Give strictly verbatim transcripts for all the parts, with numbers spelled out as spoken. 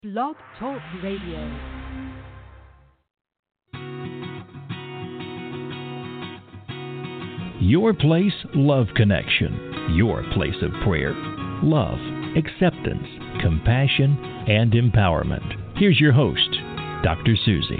Blog Talk Radio. Your Place Love Connection. Your place of prayer, love, acceptance, compassion, and empowerment. Here's your host, Doctor Susie.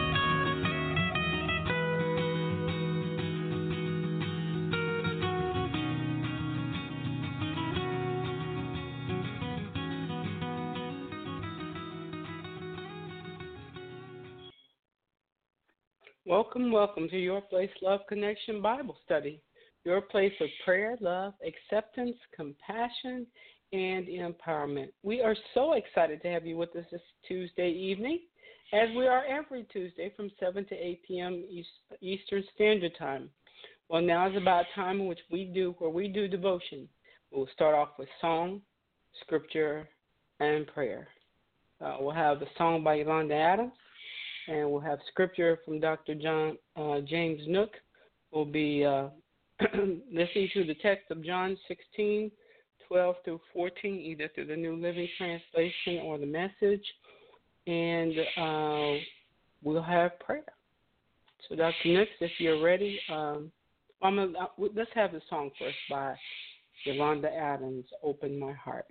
Welcome, welcome to Your Place Love Connection Bible Study, your place of prayer, love, acceptance, compassion, and empowerment. We are so excited to have you with us this Tuesday evening, as we are every Tuesday from seven to eight p.m. Eastern Standard Time. Well, now is about time in which we do, where we do devotion. We'll start off with song, scripture, and prayer. Uh, we'll have the song by Yolanda Adams. And we'll have scripture from Doctor John uh, James Nook. We'll be uh, listening to the text of John sixteen, twelve through fourteen, either through the New Living Translation or the Message. And uh, we'll have prayer. So, Doctor Nook, if you're ready, um, I'm gonna, uh, let's have the song first by Yolanda Adams, Open My Heart.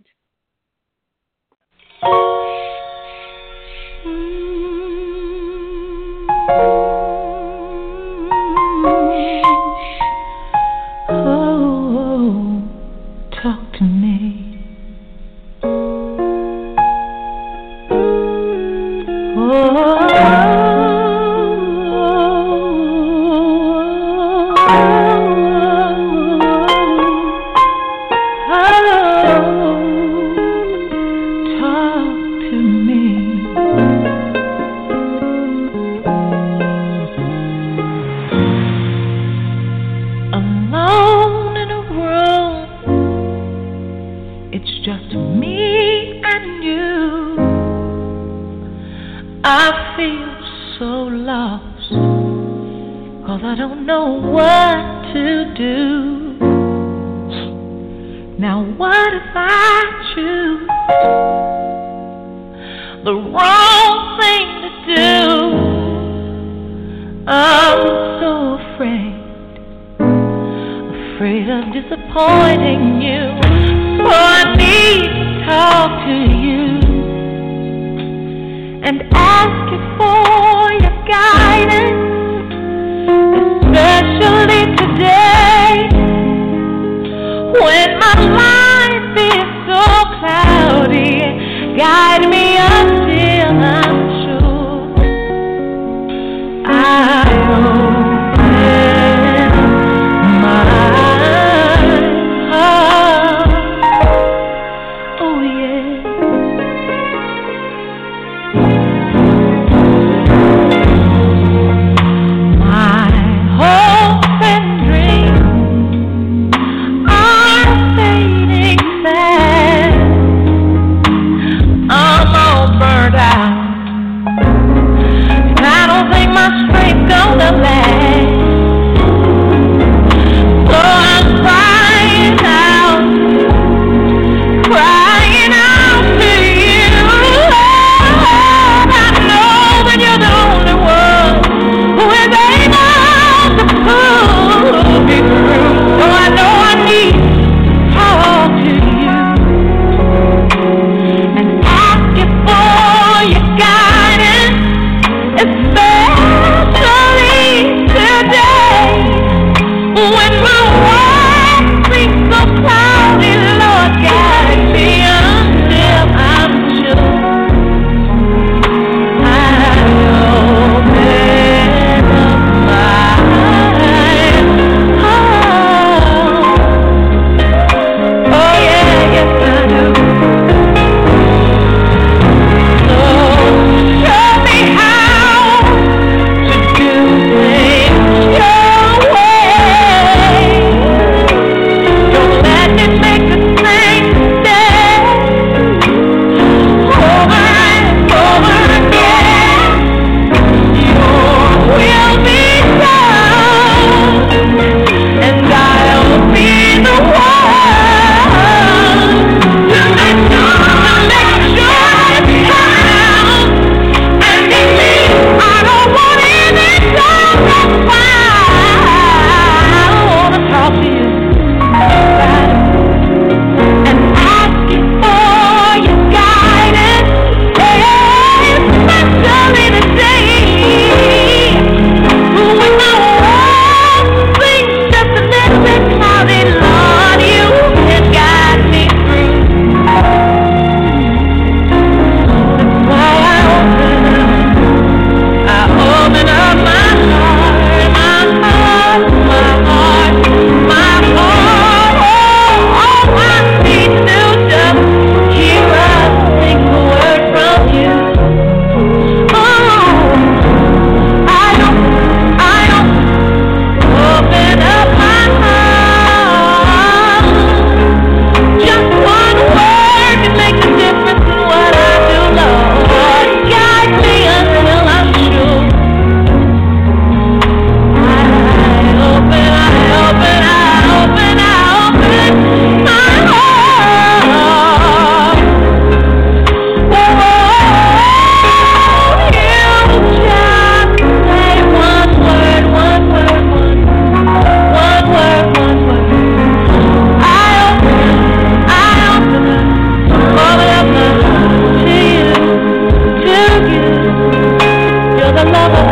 Oh, talk to me. Oh, I don't know what to do. Now what if I choose the wrong thing to do? I'm so afraid, afraid of disappointing you. So I need to talk to you and ask you for your guidance. Especially today, when my life is so cloudy, guide me until I'm sure I open my heart. Oh yeah. Especially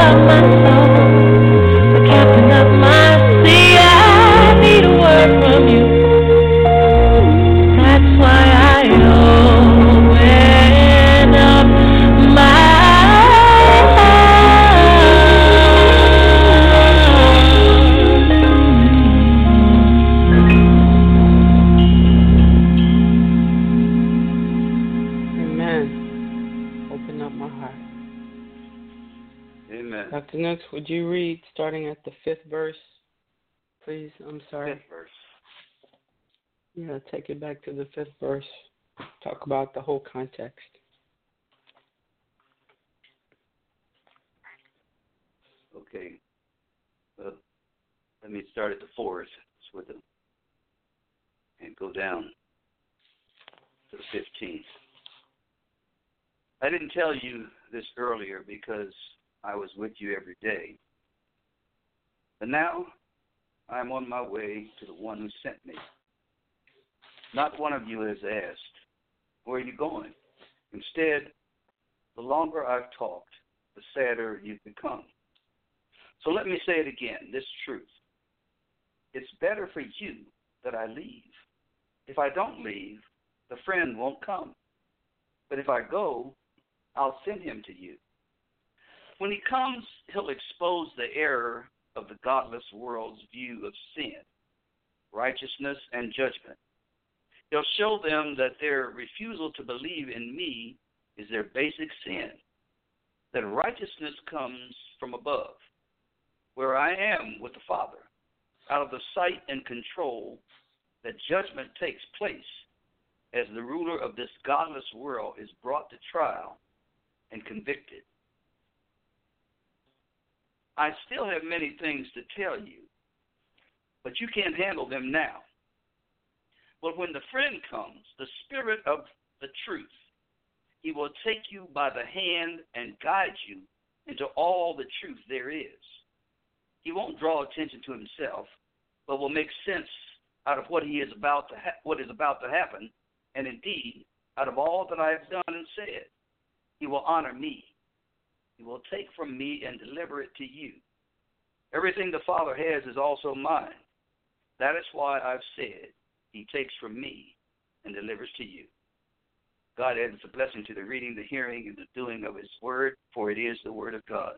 of my soul, the captain of my sea. I need a word from you. That's why I open up my heart. Amen. Open up my heart. Amen. Doctor Nooks, would you read starting at the fifth verse, please? I'm sorry. Fifth verse. Yeah, take it back to the fifth verse. Talk about the whole context. Okay. Well, let me start at the fourth with them and go down to the fifteenth. I didn't tell you this earlier because I was with you every day. But now I'm on my way to the one who sent me. Not one of you has asked, where are you going? Instead, the longer I've talked, the sadder you've become. So let me say it again, this truth. It's better for you that I leave. If I don't leave, the friend won't come. But if I go, I'll send him to you. When he comes, he'll expose the error of the godless world's view of sin, righteousness, and judgment. He'll show them that their refusal to believe in me is their basic sin, that righteousness comes from above, where I am with the Father, out of the sight and control, that judgment takes place as the ruler of this godless world is brought to trial and convicted. I still have many things to tell you, but you can't handle them now. But when the friend comes, the Spirit of the truth, he will take you by the hand and guide you into all the truth there is. He won't draw attention to himself, but will make sense out of what he is about to ha- what is about to happen, and indeed, out of all that I have done and said. He will honor me. He will take from me and deliver it to you. Everything the Father has is also mine. That is why I've said, he takes from me and delivers to you. God adds a blessing to the reading, the hearing, and the doing of his word, for it is the word of God.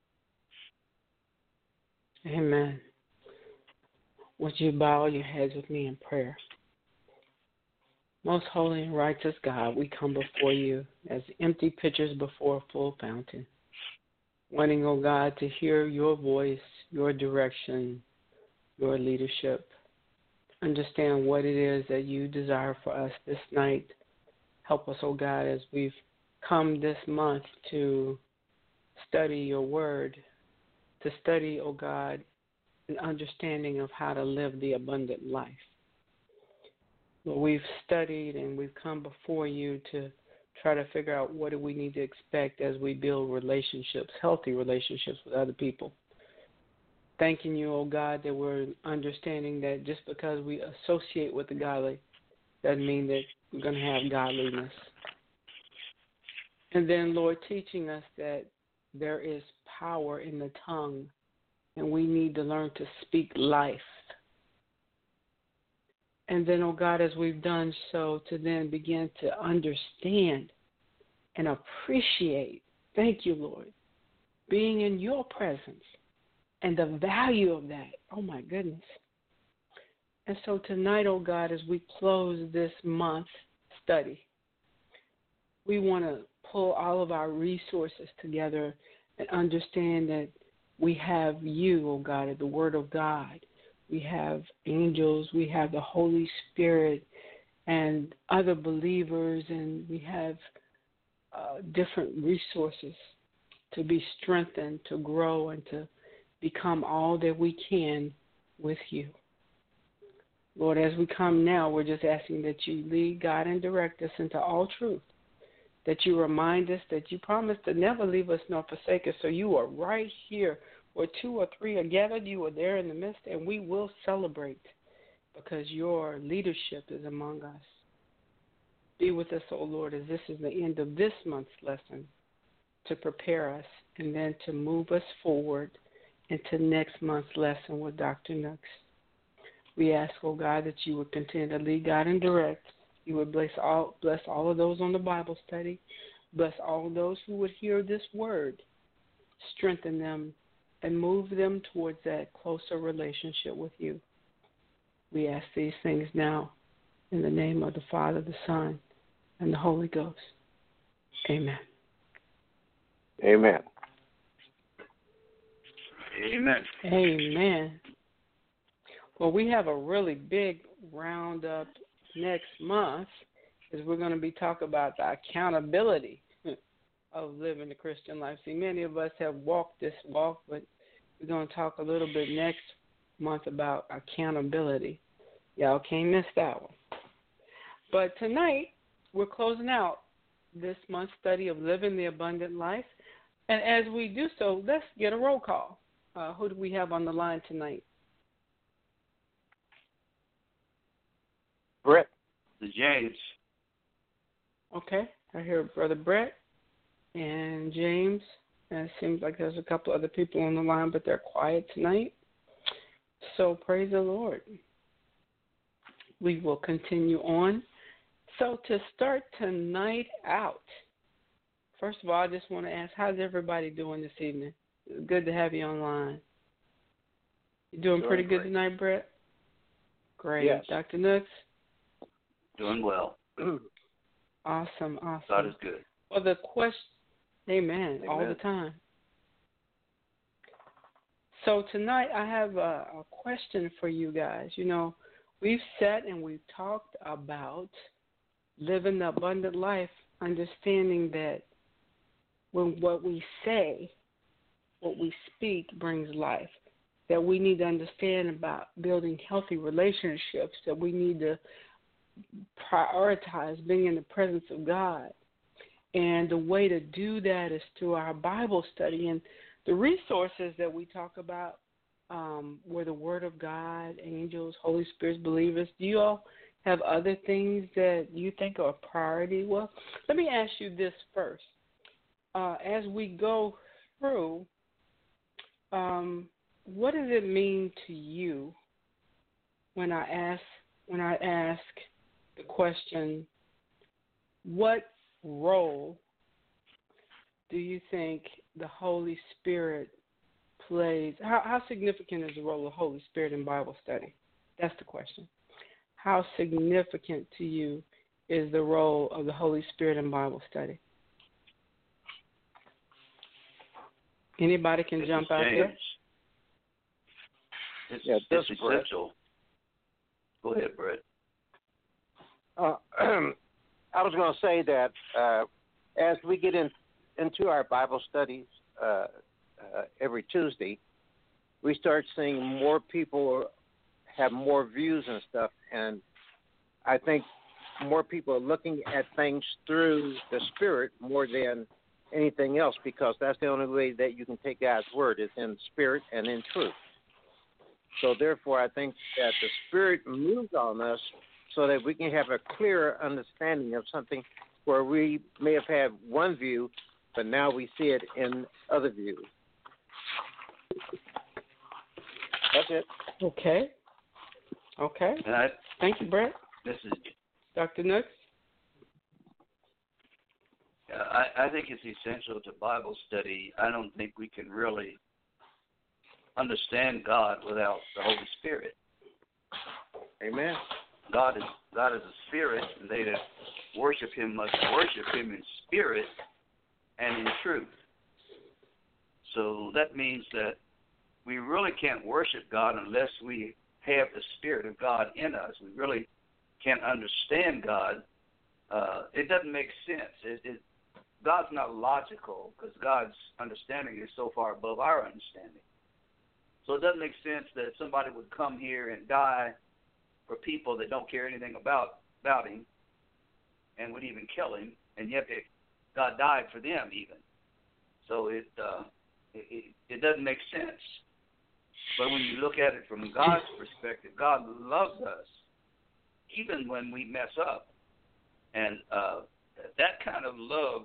Amen. Would you bow your heads with me in prayer? Most holy and righteous God, we come before you as empty pitchers before a full fountain, wanting, oh God, to hear your voice, your direction, your leadership. Understand what it is that you desire for us this night. Help us, oh God, as we've come this month to study your word, to study, oh God, an understanding of how to live the abundant life. Well, we've studied and we've come before you to try to figure out what do we need to expect as we build relationships, healthy relationships with other people. Thanking you, oh God, that we're understanding that just because we associate with the godly doesn't mean that we're going to have godliness. And then, Lord, teaching us that there is power in the tongue and we need to learn to speak life. And then, oh God, as we've done so, to then begin to understand and appreciate, thank you, Lord, being in your presence and the value of that. Oh, my goodness. And so tonight, oh God, as we close this month study, we want to pull all of our resources together and understand that we have you, oh God, the Word of God. We have angels, we have the Holy Spirit and other believers, and we have uh, different resources to be strengthened, to grow, and to become all that we can with you. Lord, as we come now, we're just asking that you lead, guide, and direct us into all truth, that you remind us that you promised to never leave us nor forsake us, so you are right here. Where two or three are gathered, you are there in the midst, and we will celebrate because your leadership is among us. Be with us, O Lord, as this is the end of this month's lesson. to prepare us and then to move us forward into next month's lesson with Doctor Nooks. We ask, oh God, that you would continue to lead, guide, and direct. You would bless all, bless all of those on the Bible study. Bless all of those who would hear this word. Strengthen them and move them towards that closer relationship with you. We ask these things now in the name of the Father, the Son, and the Holy Ghost. Amen. Amen. Amen. Amen. Well, we have a really big roundup next month because we're going to be talking about the accountability of living the Christian life. See, many of us have walked this walk, but we're going to talk a little bit next month about accountability. Y'all can't miss that one. But tonight, we're closing out this month's study of living the abundant life. And as we do so, let's get a roll call. Uh, who do we have on the line tonight? Brett. The James. Okay, I hear Brother Brett and James. And it seems like there's a couple other people on the line, but they're quiet tonight. So praise the Lord. We will continue on. So to start tonight out, first of all, I just want to ask, how's everybody doing this evening? It's good to have you online. You doing, doing pretty great. Good tonight, Brett? Great. Yes. Doctor Nooks? Doing well. Awesome, awesome. God is good. Well, the question, amen, amen, all the time. So tonight I have a, a question for you guys. You know, we've sat and we've talked about living the abundant life, understanding that when what we say, what we speak brings life, that we need to understand about building healthy relationships, that we need to prioritize being in the presence of God. And the way to do that is through our Bible study. And the resources that we talk about um, were the Word of God, angels, Holy Spirit, believers. Do you all have other things that you think are a priority? Well, let me ask you this first. Uh, as we go through, um, what does it mean to you when I ask when I ask the question, what role do you think the Holy Spirit plays? How, how significant is the role of the Holy Spirit in Bible study? That's the question. How significant to you is the role of the Holy Spirit in Bible study? Anybody can This jump is out James. there? It's, Yeah, it's this is Brett. essential. Go ahead, Brett. Uh, I was going to say that uh, as we get in, into our Bible studies uh, uh, every Tuesday, we start seeing more people have more views and stuff, and I think more people are looking at things through the Spirit more than anything else, because that's the only way that you can take God's word is in spirit and in truth. So therefore, I think that the Spirit moves on us so that we can have a clearer understanding of something where we may have had one view, but now we see it in other views. That's it. Okay. Okay. And I, Thank you, Brett. this is Doctor Nooks? Uh, I, I think it's essential to Bible study. I don't think we can really understand God without the Holy Spirit. Amen. God is God is a spirit, and they that worship Him must worship Him in spirit and in truth. So that means that we really can't worship God unless we have the Spirit of God in us. We really can't understand God. Uh, it doesn't make sense. It, it, God's not logical because God's understanding is so far above our understanding. So it doesn't make sense that somebody would come here and die for people that don't care anything about, about Him and would even kill Him, and yet it, God died for them even. So it, uh, it, it, it doesn't make sense. But when you look at it from God's perspective, God loves us even when we mess up. And uh, that kind of love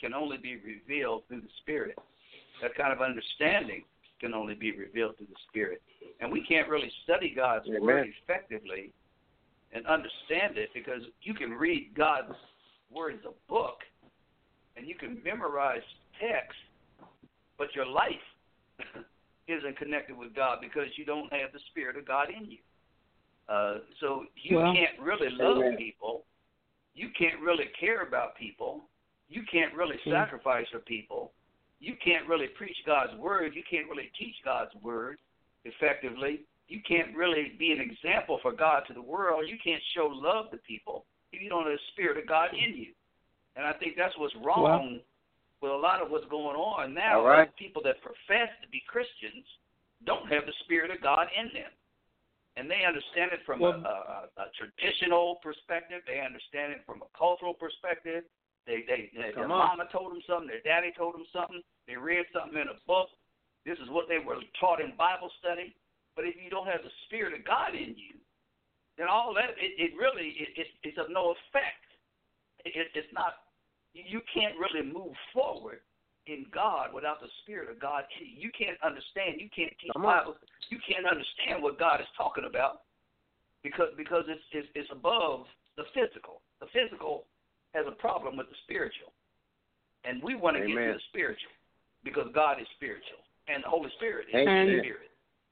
can only be revealed through the Spirit. That kind of understanding can only be revealed through the Spirit. And we can't really study God's Amen. Word effectively and understand it, because you can read God's Word as a book and you can memorize text, but your life isn't connected with God because you don't have the Spirit of God in you. Uh, so you well, can't really love Amen. people. You can't really care about people. You can't really mm. sacrifice for people. You can't really preach God's Word. You can't really teach God's Word effectively. You can't really be an example for God to the world. You can't show love to people if you don't have the Spirit of God in you. And I think that's what's wrong well, with a lot of what's going on now. All right. People that profess to be Christians don't have the Spirit of God in them. And they understand it from well, a, a, a traditional perspective. They understand it from a cultural perspective. They, they, they their on. mama told them something. Their daddy told them something. They read something in a book. This is what they were taught in Bible study. But if you don't have the Spirit of God in you, then all that, it, it really, it, it, it's of no effect. It, it's not, you can't really move forward in God without the Spirit of God in you. You can't understand, you can't teach Bible, you can't understand what God is talking about because because it's, it's, it's above the physical. The physical has a problem with the spiritual. And we want to get to the spiritual because God is spiritual and the Holy Spirit is Amen. Spirit.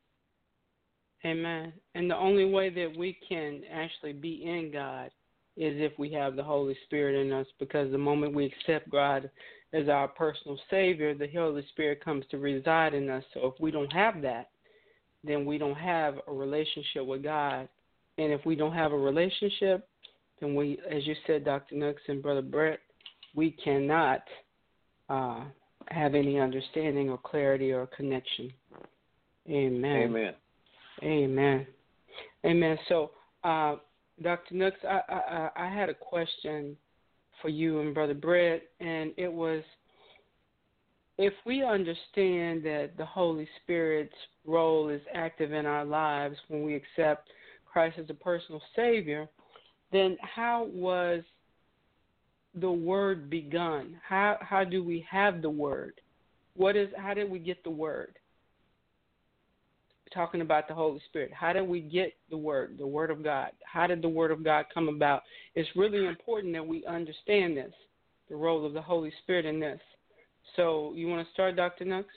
Amen. And the only way that we can actually be in God is if we have the Holy Spirit in us, because the moment we accept God as our personal Savior, the Holy Spirit comes to reside in us. So if we don't have that, then we don't have a relationship with God. And if we don't have a relationship, then we, as you said, Doctor Nooks and Brother Brett, we cannot uh, have any understanding or clarity or connection. Amen. Amen. Amen. Amen. So, uh, Doctor Nooks, I, I, I had a question for you and Brother Brett, and it was, if we understand that the Holy Spirit's role is active in our lives when we accept Christ as a personal Savior, then how was the Word begun? How how do we have the Word? What is? How did we get the Word? Talking about the Holy Spirit. How did we get the Word, the Word of God? How did the Word of God come about? It's really important that we understand this, the role of the Holy Spirit in this. So you want to start, Doctor Nooks?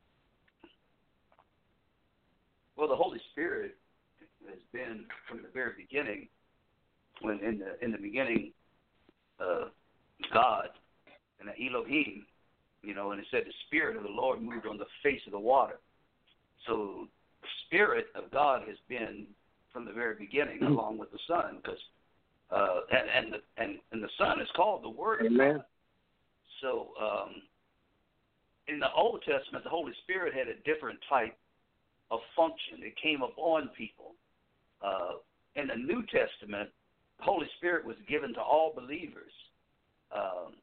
Well, the Holy Spirit has been from the very beginning. When in the in the beginning, uh, God and the Elohim, you know, and it said the Spirit of the Lord moved on the face of the water. So the Spirit of God has been from the very beginning, mm-hmm. along with the Son, because uh, and and the, and and the Son is called the Word of Amen. God. So um, in the Old Testament, the Holy Spirit had a different type of function. It came upon people. Uh, in the New Testament, the Holy Spirit was given to all believers. Um,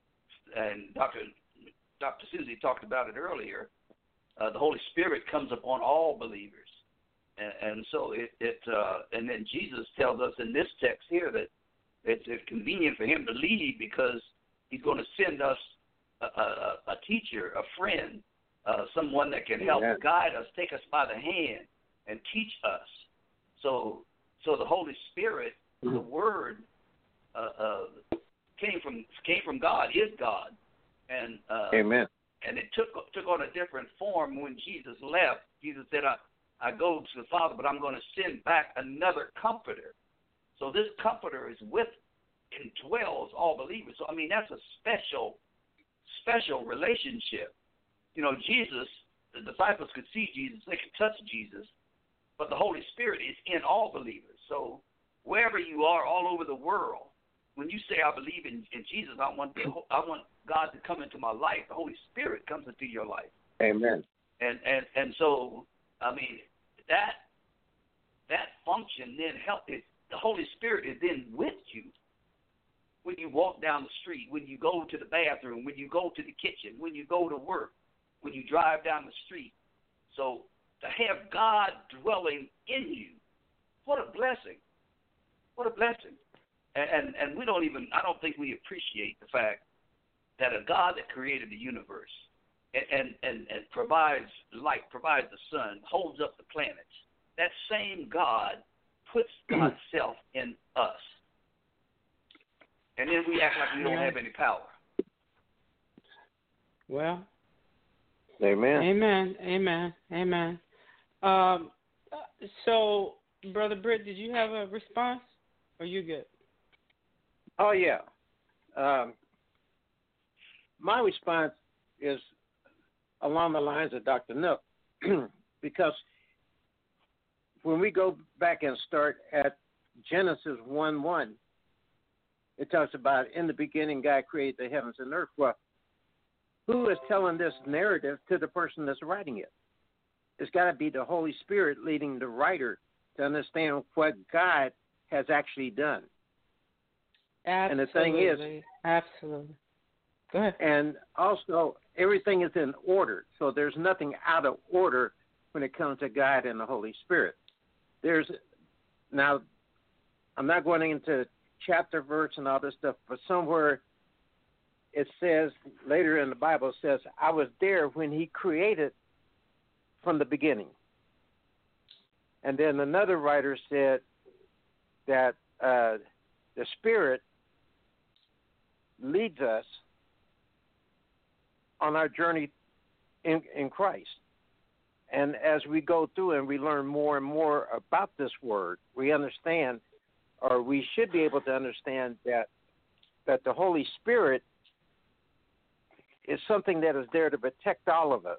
and Doctor Doctor Susie talked about it earlier. Uh, the Holy Spirit comes upon all believers. And, and so it, it uh, and then Jesus tells us in this text here that it's, it's convenient for him to leave because he's going to send us a, a, a teacher, a friend, uh, someone that can help yeah. guide us, take us by the hand, and teach us. So, so the Holy Spirit, mm-hmm. the Word, uh, uh, came from came from God, is God, and uh, Amen. And it took took on a different form when Jesus left. Jesus said, "I I go to the Father, but I'm going to send back another Comforter." So this Comforter is with and dwells all believers. So I mean that's a special special relationship. You know, Jesus, the disciples could see Jesus, they could touch Jesus, but the Holy Spirit is in all believers. So wherever you are all over the world, when you say, I believe in, in Jesus, I want the, I want God to come into my life, the Holy Spirit comes into your life. Amen. And and, and so, I mean, that that function then help it. The Holy Spirit is then with you when you walk down the street, when you go to the bathroom, when you go to the kitchen, when you go to work, when you drive down the street. So to have God dwelling in you, what a blessing. What a blessing. And, and and we don't even, I don't think we appreciate the fact that a God that created the universe and, and, and, and provides light, provides the sun, holds up the planets, that same God puts God's self in us. And then we act like we don't have any power. Well, Amen. Amen. Amen. Amen. Um, so, Brother Britt, did you have a response? Or are you good? Oh, yeah. Um, my response is along the lines of Doctor Nook, because when we go back and start at Genesis one one, it talks about, in the beginning, God created the heavens and earth. Well, who is telling this narrative to the person that's writing it? It's got to be the Holy Spirit leading the writer to understand what God has actually done. Absolutely. And the thing is, absolutely. Go ahead. And also, everything is in order, so there's nothing out of order when it comes to God and the Holy Spirit. There's now, I'm not going into chapter, verse, and all this stuff, but somewhere it says, later in the Bible, it says, I was there when he created from the beginning. And then another writer said that uh, the Spirit leads us on our journey in, in Christ. And as we go through and we learn more and more about this word, we understand, or we should be able to understand, that that the Holy Spirit is something that is there to protect all of us.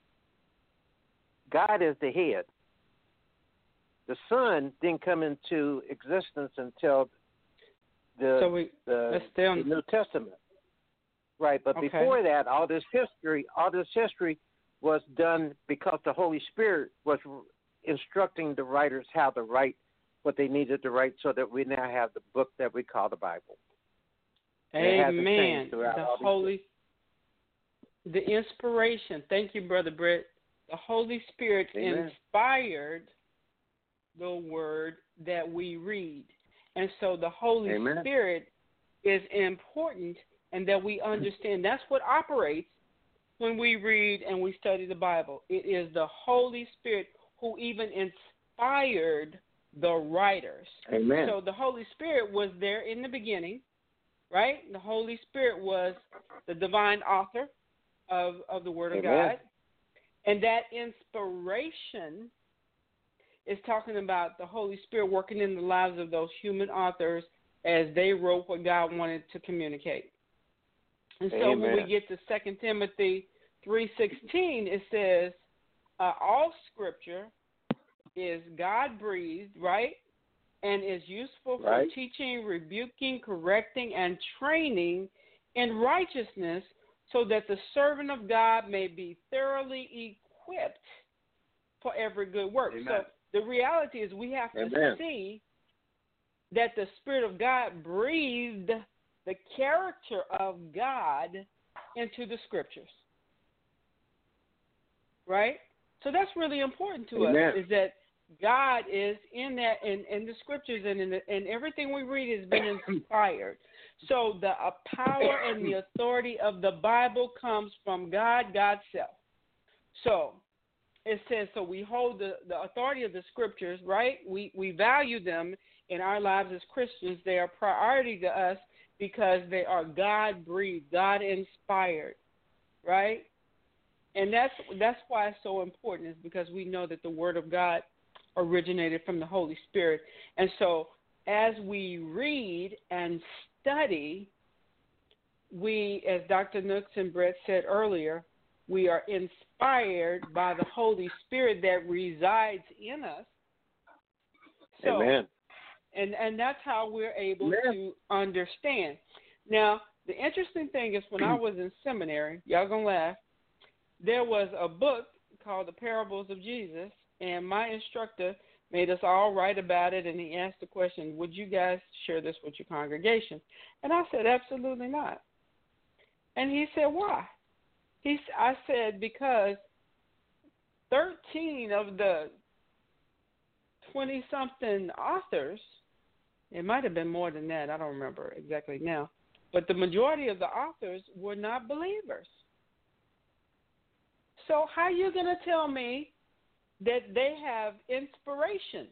God is the head. The Son didn't come into existence until the, so we, the, stay on. the New Testament. Right, but Okay. before that, all this history, all this history was done because the Holy Spirit was instructing the writers how to write what they needed to write, so that we now have the book that we call the Bible. Amen. The Holy, the inspiration. Thank you, Brother Britt. The Holy Spirit Amen. inspired the word that we read. And so the Holy Amen. Spirit is important, and that we understand that's what operates when we read and we study the Bible. It is the Holy Spirit who even inspired the writers. Amen. So the Holy Spirit was there in the beginning, right? The Holy Spirit was the divine author of, of the Word of Amen. God. And that inspiration is talking about the Holy Spirit working in the lives of those human authors as they wrote what God wanted to communicate. And so Amen. when we get to Second Timothy three sixteen, it says, uh, all Scripture is God-breathed, right, and is useful for right. teaching, rebuking, correcting, and training in righteousness, so that the servant of God may be thoroughly equipped for every good work. Amen. So the reality is we have to Amen. see that the Spirit of God breathed the character of God into the Scriptures. Right? So that's really important to Amen. us, is that God is in that, in, in the Scriptures, and in the, and everything we read has been inspired. So the uh, power and the authority of the Bible comes from God, God's self. So it says, so we hold the, the authority of the Scriptures, right? We, we value them in our lives as Christians. They are priority to us because they are God-breathed, God-inspired, right? And that's that's why it's so important, is because we know that the Word of God originated from the Holy Spirit. And so as we read and study, we, as Doctor Nooks and Brett said earlier, we are inspired by the Holy Spirit that resides in us. So, Amen. And, and that's how we're able Amen. to understand. Now, the interesting thing is, when I was in seminary, y'all gonna laugh, there was a book called The Parables of Jesus, and my instructor made us all write about it, and he asked the question, would you guys share this with your congregation? And I said, absolutely not. And he said, why? He, I said, because thirteen of the twenty-something authors, it might have been more than that, I don't remember exactly now, but the majority of the authors were not believers. So how are you going to tell me that they have inspiration?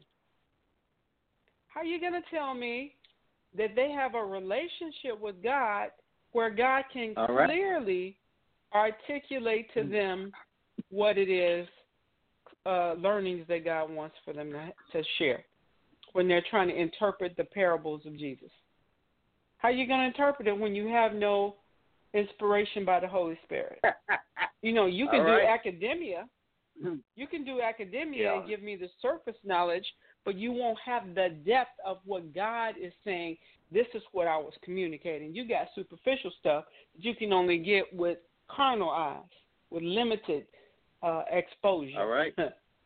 How are you going to tell me that they have a relationship with God where God can All right. clearly articulate to them what it is, uh, learnings that God wants for them to, to share when they're trying to interpret the parables of Jesus? How are you going to interpret it when you have no inspiration by the Holy Spirit? You know, you can All do right. academia. You can do academia Yeah. and give me the surface knowledge, but you won't have the depth of what God is saying. This is what I was communicating. You got superficial stuff that you can only get with carnal eyes, with limited uh, exposure. All right.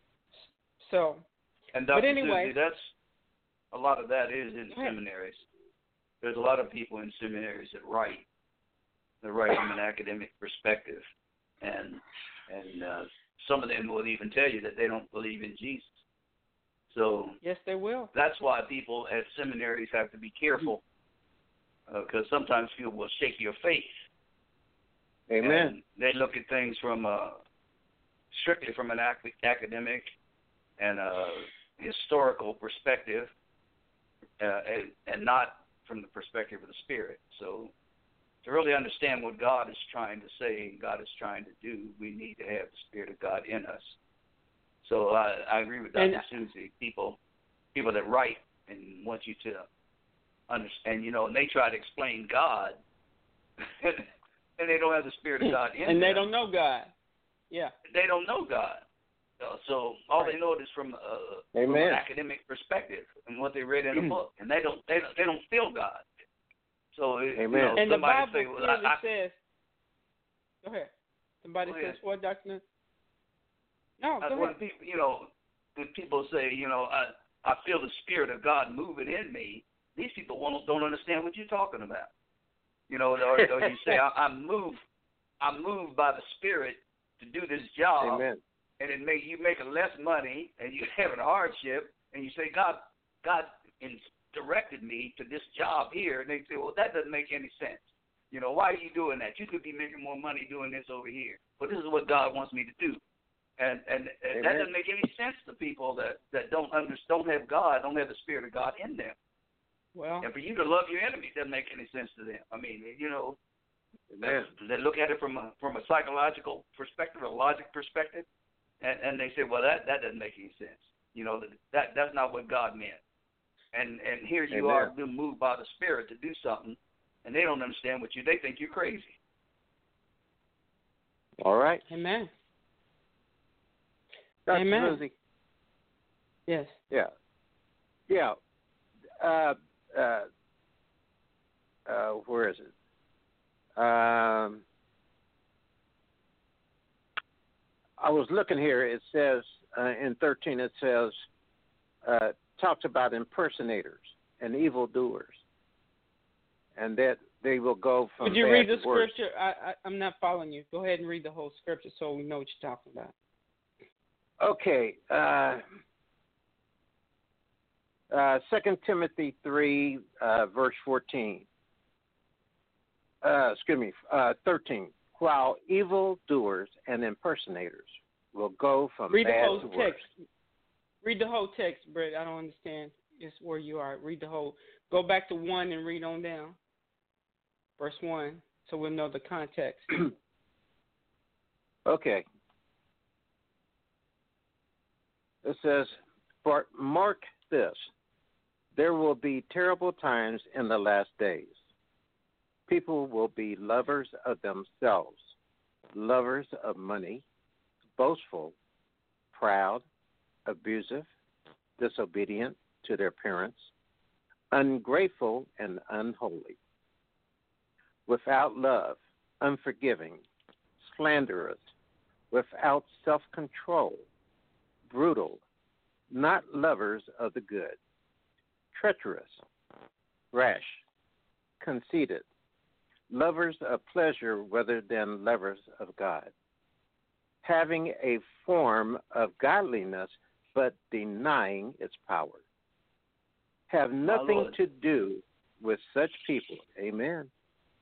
So, And but Doctor anyway, Susie, that's a lot of that is in Go ahead. seminaries. There's a lot of people in seminaries that write. They write from an academic perspective, and and uh, some of them will even tell you that they don't believe in Jesus. So yes, they will. that's why people at seminaries have to be careful, because uh, sometimes people will shake your faith. Amen. And they look at things from a, strictly from an ac- academic and a historical perspective, uh, and, and not from the perspective of the Spirit. So to really understand what God is trying to say, God is trying to do, we need to have the Spirit of God in us. So I, I agree with Doctor Susie. People, people that write and want you to understand, you know, and they try to explain God, and they don't have the Spirit of God in them. And they don't know God. Yeah. They don't know God. Uh, so all Right. they know is from, uh, from Amen. an academic perspective and what they read in a book, and they don't, they don't, they don't feel God. So you Amen. know, And the somebody Bible say, well, clearly I, I, says, go ahead. Somebody Go says ahead. what, Doctor No, I, go when ahead. people, you know, when people say, you know, I, I feel the Spirit of God moving in me, these people won't, don't understand what you're talking about. You know, or, or you say, I, I'm moved, I'm moved by the Spirit to do this job, Amen. and it make you making less money, and you're having a hardship, and you say, God, God in, directed me to this job here, and they say, well, that doesn't make any sense. You know, why are you doing that? You could be making more money doing this over here. But this is what God wants me to do. And and, and that doesn't make any sense to people that, that don't under, don't have God, don't have the Spirit of God in them. Well, And for you to love your enemies doesn't make any sense to them. I mean, you know, Amen. they look at it from a, from a psychological perspective, a logic perspective, and, and they say, well, that, that doesn't make any sense. You know, that that's not what God meant. And and here you Amen. are being moved by the Spirit to do something, and they don't understand what you. They think you're crazy. All right. amen. Doctor Amen. Susie. Yes. Yeah. Yeah. Uh, uh, uh, where is it? Um, I was looking here. It says uh, in thirteen, it says, uh, talks about impersonators and evildoers, and that they will go from Would you bad read the to worse. scripture? I, I, I'm not following you. Go ahead and read the whole scripture so we know what you're talking about. Okay. Uh, uh, Second Timothy three, uh, verse fourteen. Uh, excuse me, uh, thirteen. While evildoers and impersonators will go from Read the bad whole to worse. text. Read the whole text, Brett. I don't understand. It's where you are. Read the whole. Go back to one and read on down. Verse one, so we'll know the context. Okay. It says, "For mark this, there will be terrible times in the last days. People will be lovers of themselves, lovers of money, boastful, proud, abusive, disobedient to their parents, ungrateful and unholy, without love, unforgiving, slanderous, without self-control, brutal, not lovers of the good, treacherous, rash, conceited, lovers of pleasure rather than lovers of God, having a form of godliness but denying its power. Have nothing Lord. to do with such people." Amen.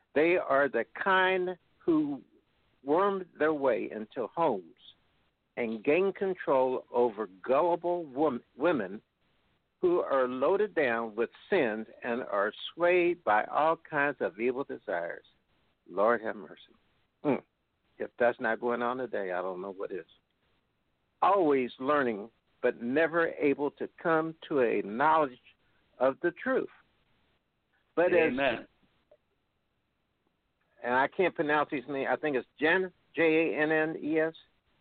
They are the kind who worm their way into homes and gain control over gullible wom- women who are loaded down with sins and are swayed by all kinds of evil desires. Lord have mercy. Mm. If that's not going on today, I don't know what is. Always learning, but never able to come to a knowledge of the truth. But Amen. As, and I can't pronounce his name. I think it's Jen, J A N N E S,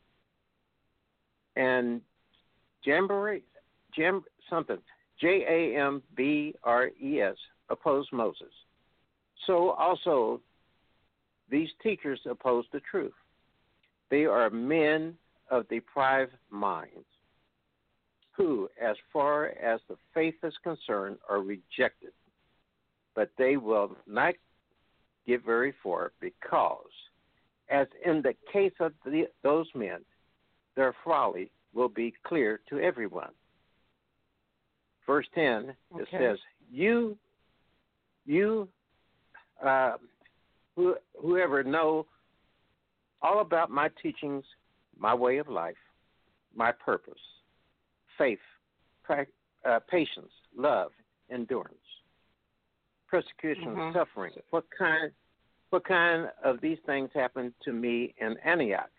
and Jamboree, Jam something, J A M B R E S, opposed Moses. So also, these teachers oppose the truth. They are men of deprived minds who, as far as the faith is concerned, are rejected. But they will not get very far because, as in the case of the, those men, their folly will be clear to everyone. Verse ten, okay. It says, you, you, uh, who, whoever know all about my teachings, my way of life, my purpose, faith, pra- uh, patience, love, endurance, persecution, mm-hmm. suffering. What kind, what kind of these things happened to me in Antioch?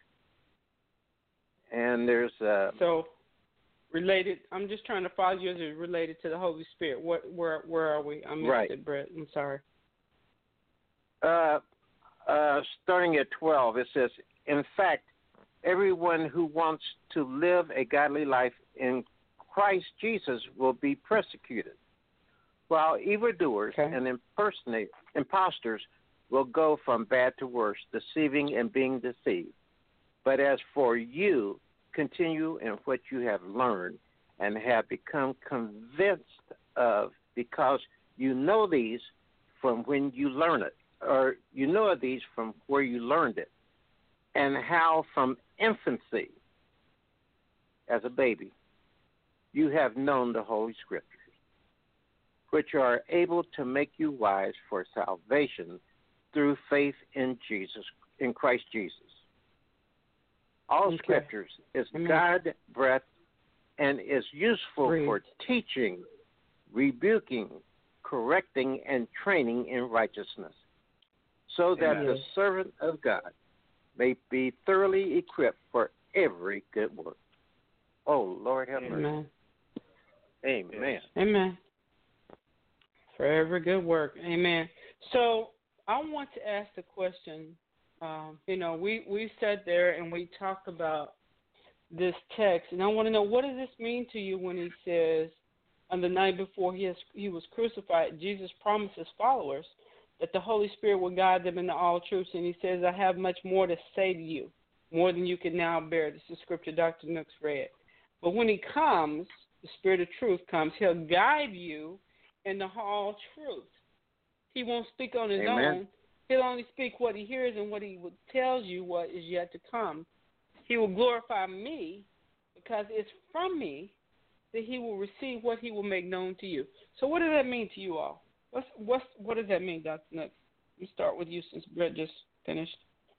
And there's uh, so related. I'm just trying to follow you as it's related to the Holy Spirit. What, where, where are we? I missed right. it, Brett. I'm sorry. Uh, uh, starting at twelve, it says, in fact, everyone who wants to live a godly life in Christ Jesus will be persecuted, while evildoers okay. and impersonate, impostors will go from bad to worse, deceiving and being deceived. But as for you, continue in what you have learned and have become convinced of, because you know these from when you learn it, or you know of these from where you learned it, and how from infancy, as a baby, you have known the Holy Scriptures, which are able to make you wise for salvation through faith in Jesus, in Christ Jesus. All okay. Scriptures is mm-hmm. God-breathed and is useful Great. For teaching, rebuking, correcting, and training in righteousness, so that Amen. The servant of God may be thoroughly equipped for every good work. Oh, Lord have mercy. Amen. Amen. Amen. For every good work. Amen. So I want to ask the question, um, you know, we, we sat there and we talked about this text, and I want to know, what does this mean to you when he says, on the night before he, has, he was crucified, Jesus promised his followers that the Holy Spirit will guide them into all truth, and he says, I have much more to say to you, more than you can now bear. This is scripture Doctor Nooks read. But when he comes, the Spirit of truth comes, he'll guide you into all truth. He won't speak on his Amen. own. He'll only speak what he hears and what he tells you what is yet to come. He will glorify me because it's from me that he will receive what he will make known to you. So what does that mean to you all? What's, what's, what does that mean, Doctor Nooks? Let me start with you since Brett just finished.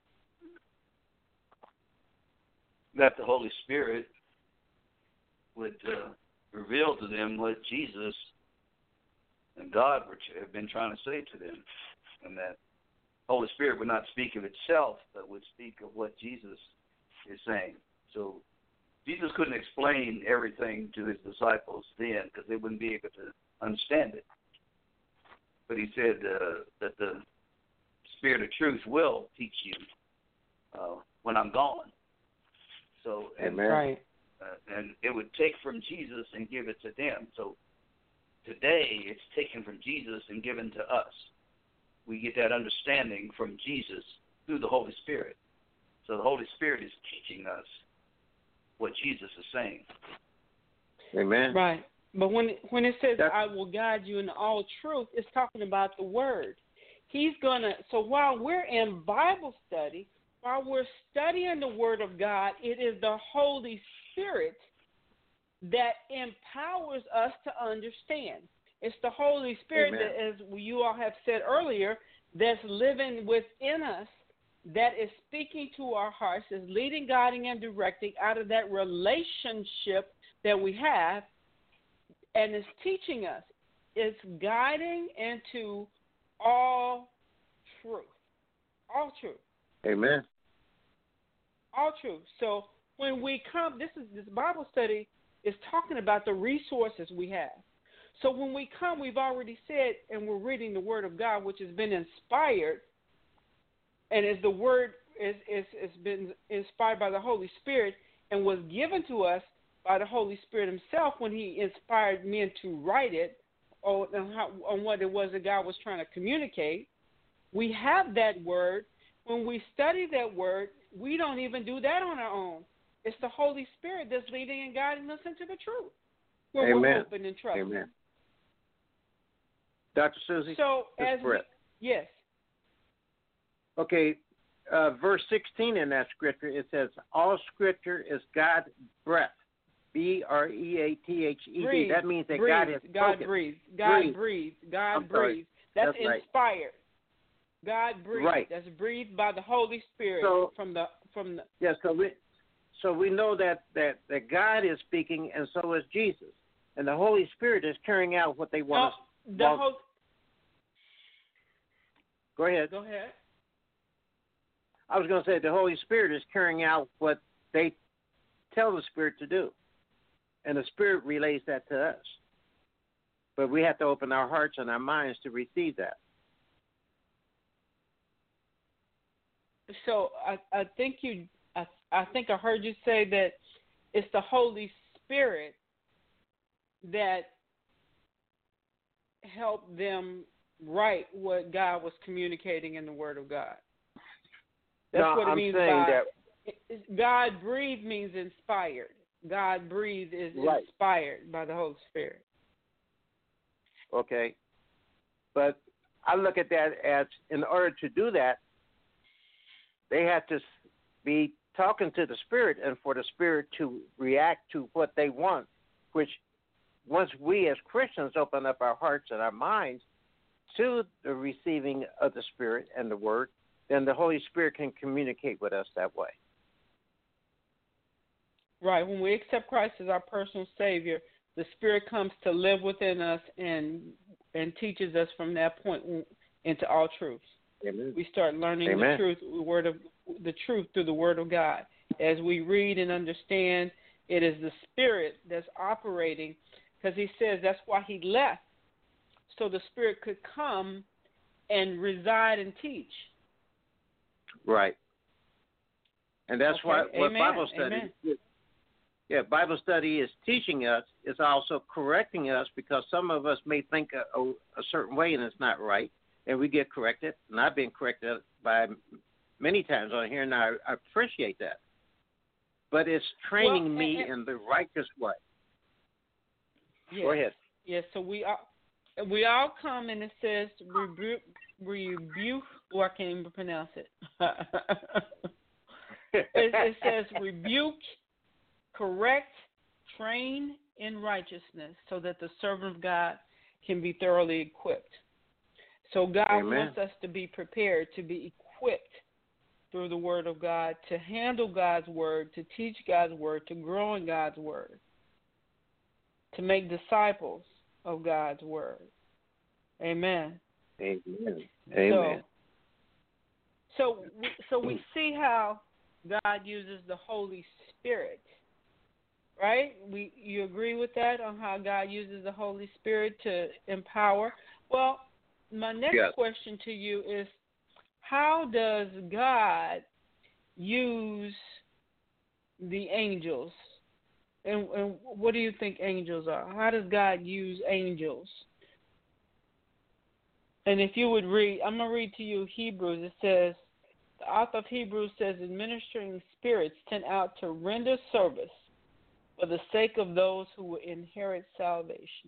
That the Holy Spirit would uh, reveal to them what Jesus and God have been trying to say to them, and that Holy Spirit would not speak of itself, but would speak of what Jesus is saying. So Jesus couldn't explain everything to his disciples then because they wouldn't be able to understand it. But he said uh, that the Spirit of truth will teach you uh, when I'm gone. So, and, Amen. Right. Uh, and it would take from Jesus and give it to them. So today it's taken from Jesus and given to us. We get that understanding from Jesus through the Holy Spirit. So the Holy Spirit is teaching us what Jesus is saying. Amen. Right. But when when it says, That's... I will guide you in all truth, it's talking about the Word. He's going to, so while we're in Bible study, while we're studying the Word of God, it is the Holy Spirit that empowers us to understand. It's the Holy Spirit Amen. that, as you all have said earlier, that's living within us, that is speaking to our hearts, is leading, guiding, and directing out of that relationship that we have, and is teaching us. It's guiding into all truth. All truth. Amen. All truth. So when we come, this is this Bible study is talking about the resources we have. So when we come, we've already said, and we're reading the Word of God, which has been inspired, and as the Word is is has been inspired by the Holy Spirit and was given to us by the Holy Spirit Himself when He inspired men to write it, or on, how, on what it was that God was trying to communicate. We have that Word. When we study that Word, we don't even do that on our own. It's the Holy Spirit that's leading and guiding us into the truth. When Amen. we're open and trusting. Amen. Doctor Susie? So, as we, yes. Okay, uh, verse sixteen in that scripture, it says, all scripture is God's breath. B R E A T H E D. Breathe, That means that breathe, God has God spoken. breathes. God breathe. breathes. God I'm sorry. breathes. That's, That's right. inspired. God breathes. Right. That's breathed by the Holy Spirit So- from the from the. Yeah, so we so we know that, that, that God is speaking, and so is Jesus. And the Holy Spirit is carrying out what they want No, us the want- whole. Go ahead. Go ahead. I was going to say the Holy Spirit is carrying out what they tell the Spirit to do. And the Spirit relays that to us. But we have to open our hearts and our minds to receive that. So I, I think you, I, I think I heard you say that it's the Holy Spirit that helped them write what God was communicating in the Word of God. That's no, what it I'm means saying by that, it- it's- God breathed means inspired. God breathed is Right. inspired by the Holy Spirit. okay. But I look at that as in order to do that, they have to be talking to the Spirit and for the Spirit to react to what they want, which once we as Christians open up our hearts and our minds to the receiving of the Spirit and the Word, then the Holy Spirit can communicate with us that way. Right. When we accept Christ as our personal Savior, the Spirit comes to live within us and and teaches us from that point into all truths. Amen. We start learning Amen. the truth, the word of the truth through the Word of God. As we read and understand, it is the Spirit that's operating, because He says that's why He left, so the Spirit could come and reside and teach. Right. And that's Okay. why what Amen. Bible study Amen. is. Yeah, Bible study is teaching us. It's also correcting us because some of us may think a, a, a certain way and it's not right, and we get corrected. And I've been corrected by many times on here, and I, I appreciate that. But it's training Well, me and, and, in the righteous way. yes, Go ahead. Yes, so we all we all come and it says rebuke, rebuke. Oh, I can't even pronounce it. it, it says rebuke, correct, train in righteousness, so that the servant of God can be thoroughly equipped. So God Amen. wants us to be prepared, to be equipped through the Word of God, to handle God's Word, to teach God's Word, to grow in God's Word, to make disciples of God's Word. Amen. Amen. Amen. So, so, we, so we see how God uses the Holy Spirit, right? We, you agree with that on how God uses the Holy Spirit to empower? Well, my next Yes. question to you is, how does God use the angels? And, and what do you think angels are? How does God use angels? And if you would read, I'm going to read to you Hebrews. It says, the author of Hebrews says, administering spirits sent out to render service for the sake of those who will inherit salvation.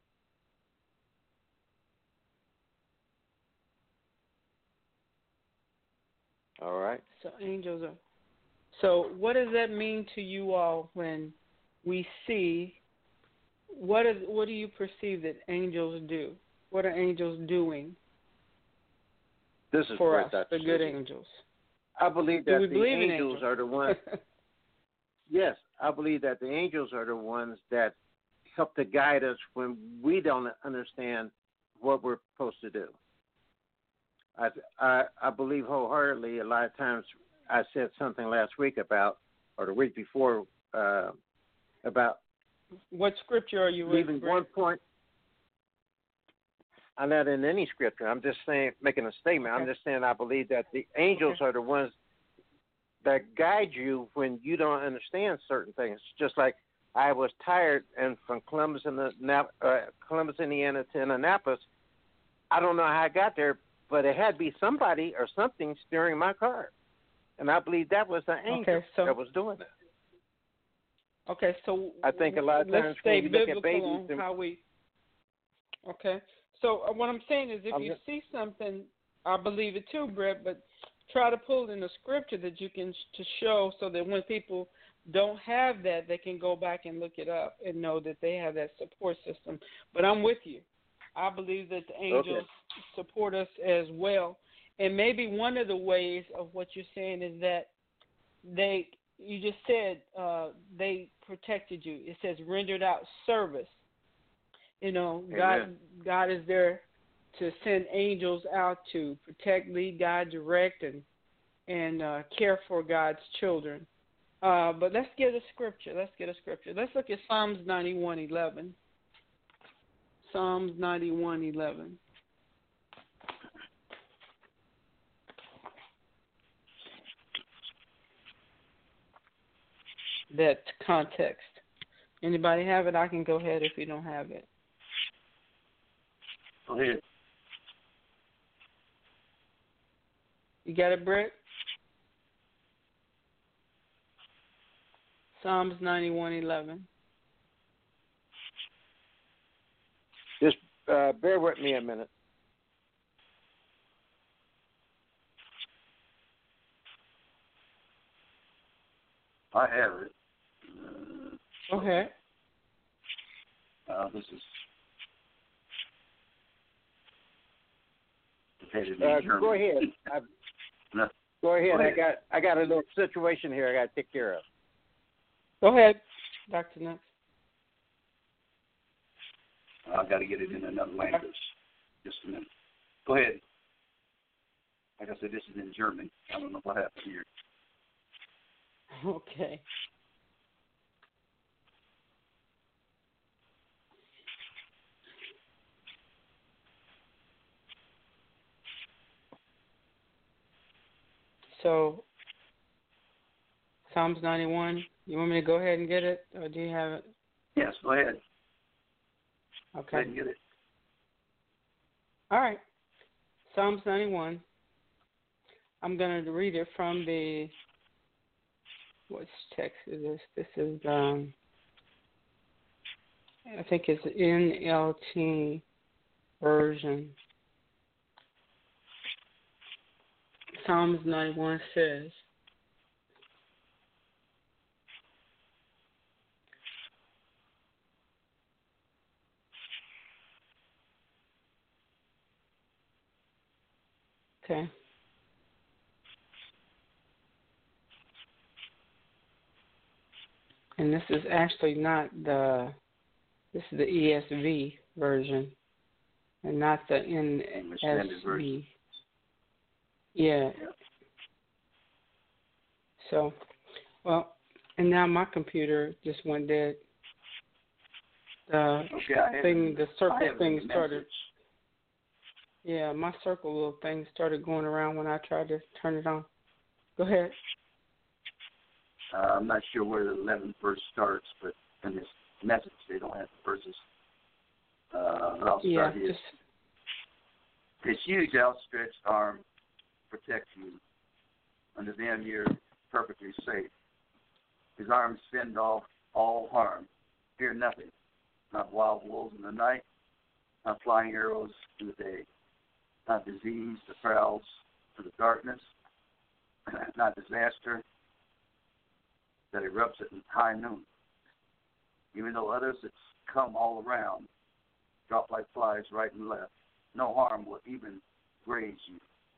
All right. So angels are. So what does that mean to you all when we see, what is what do you perceive that angels do? What are angels doing? This is for where us, Doctor the good Susie. angels. I believe Do that we the believe in angels angels? are the ones. Yes, I believe that the angels are the ones that help to guide us when we don't understand what we're supposed to do. I, I, I believe wholeheartedly. A lot of times, I said something last week about, or the week before, uh, about What scripture are you leaving with? one point. I'm not in any scripture. I'm just saying, making a statement. Okay. I'm just saying I believe that the angels Okay. are the ones that guide you when you don't understand certain things. Just like I was tired, and from Columbus, in the, uh, Columbus, Indiana to Indianapolis, I don't know how I got there, but it had to be somebody or something steering my car. And I believe that was the angel Okay, so- that was doing that. Okay, so I think a lot of let's times stay when we look biblical at babies on and- how we. Okay, so uh, what I'm saying is, if I'm you just- see something, I believe it too, Brett. But try to pull in the scripture that you can sh- to show, so that when people don't have that, they can go back and look it up and know that they have that support system. But I'm with you. I believe that the angels support us as well. And maybe one of the ways of what you're saying is that they, you just said uh, they protected you. It says rendered out service. You know, Amen. God, God is there to send angels out to protect, lead, guide, direct, and and uh, care for God's children. Uh, but let's get a scripture. Let's get a scripture. Let's look at Psalms ninety-one eleven. Psalms ninety-one eleven. That context. Anybody have it? I can go ahead if you don't have it. Go ahead. You got it, Brett? Psalms ninety-one eleven. Just uh, bear with me a minute. I have it. Okay. Uh, this is located in Uh, Germany. go ahead. I, No, go ahead. Go I ahead. got I got a little situation here I got to take care of. Go ahead, Doctor Knox. I've got to get it in another language. Just a minute. Go ahead. Like I said, this is in German. I don't know what happened here. Okay. So, Psalms ninety-one, you want me to go ahead and get it, or do you have it? Yes, go ahead. Go Okay. ahead and get it. All right. Psalms ninety-one. I'm going to read it from the, which text is this? This is, um, I think it's N L T version. Psalms ninety-one says, okay. And this is actually not the, this is the E S V version and not the English Standard N S Version. V. Yeah. Yeah. So, well, and now my computer just went dead. The Okay, I have thing, it. the I circle have it thing in the started. message. Yeah, my circle little thing started going around when I tried to turn it on. Go ahead. Uh, I'm not sure where the eleventh verse starts, but in this message they don't have the verses. Uh, but I'll start Yeah, here. just His huge outstretched arm protects you. Under them you're perfectly safe. His arms fend off all harm. Fear nothing. Not wild wolves in the night, not flying arrows in the day, not disease that prowls through the darkness, not disaster that erupts at high noon. Even though others that come all around drop like flies right and left, no harm will even graze you.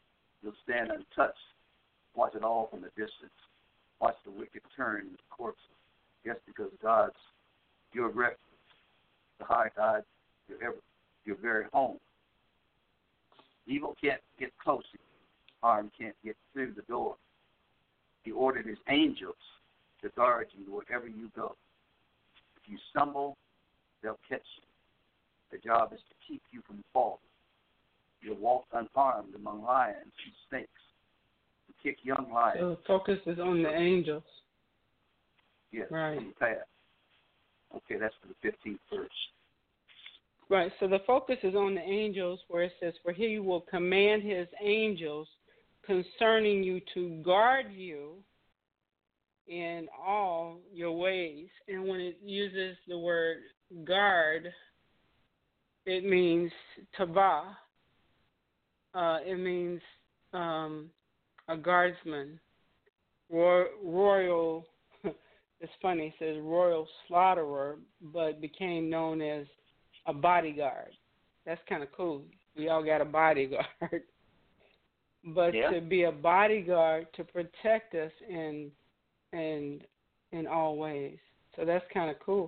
You'll stand untouched. Watch it all from a distance. Watch the wicked turn the corpse. Yes, because God's your refuge, the high God, your ever, your very home. Evil can't get close. Harm can't get through the door. He ordered his angels to guard you wherever you go. If you stumble, they'll catch you. Their job is to keep you from falling. You'll walk unharmed among lions and snakes. You kick young lions. So the focus is on the angels. Yes, right. in the past. Okay, that's for the fifteenth verse. Right, so the focus is on the angels where it says, for he will command his angels concerning you to guard you in all your ways. And when it uses the word guard, it means tava. Uh, it means um, a guardsman. Roy, royal, it's funny, it says royal slaughterer, but became known as a bodyguard. That's kind of cool. We all got a bodyguard. But yeah. to be a bodyguard to protect us in in in all ways. So that's kind of cool.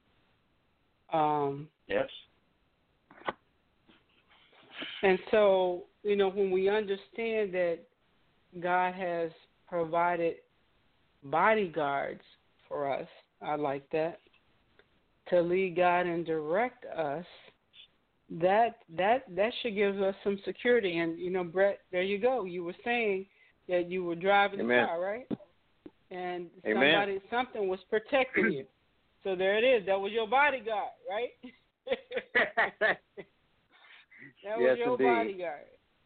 Um, yes. And so, you know, when we understand that God has provided bodyguards for us, I like that, to lead, guide, and direct us, that that that should give us some security. And, you know, Brett, there you go. You were saying that you were driving Amen. the car, right? And Amen. somebody, something was protecting you. So there it is. That was your bodyguard, right? that was yes, your indeed. bodyguard.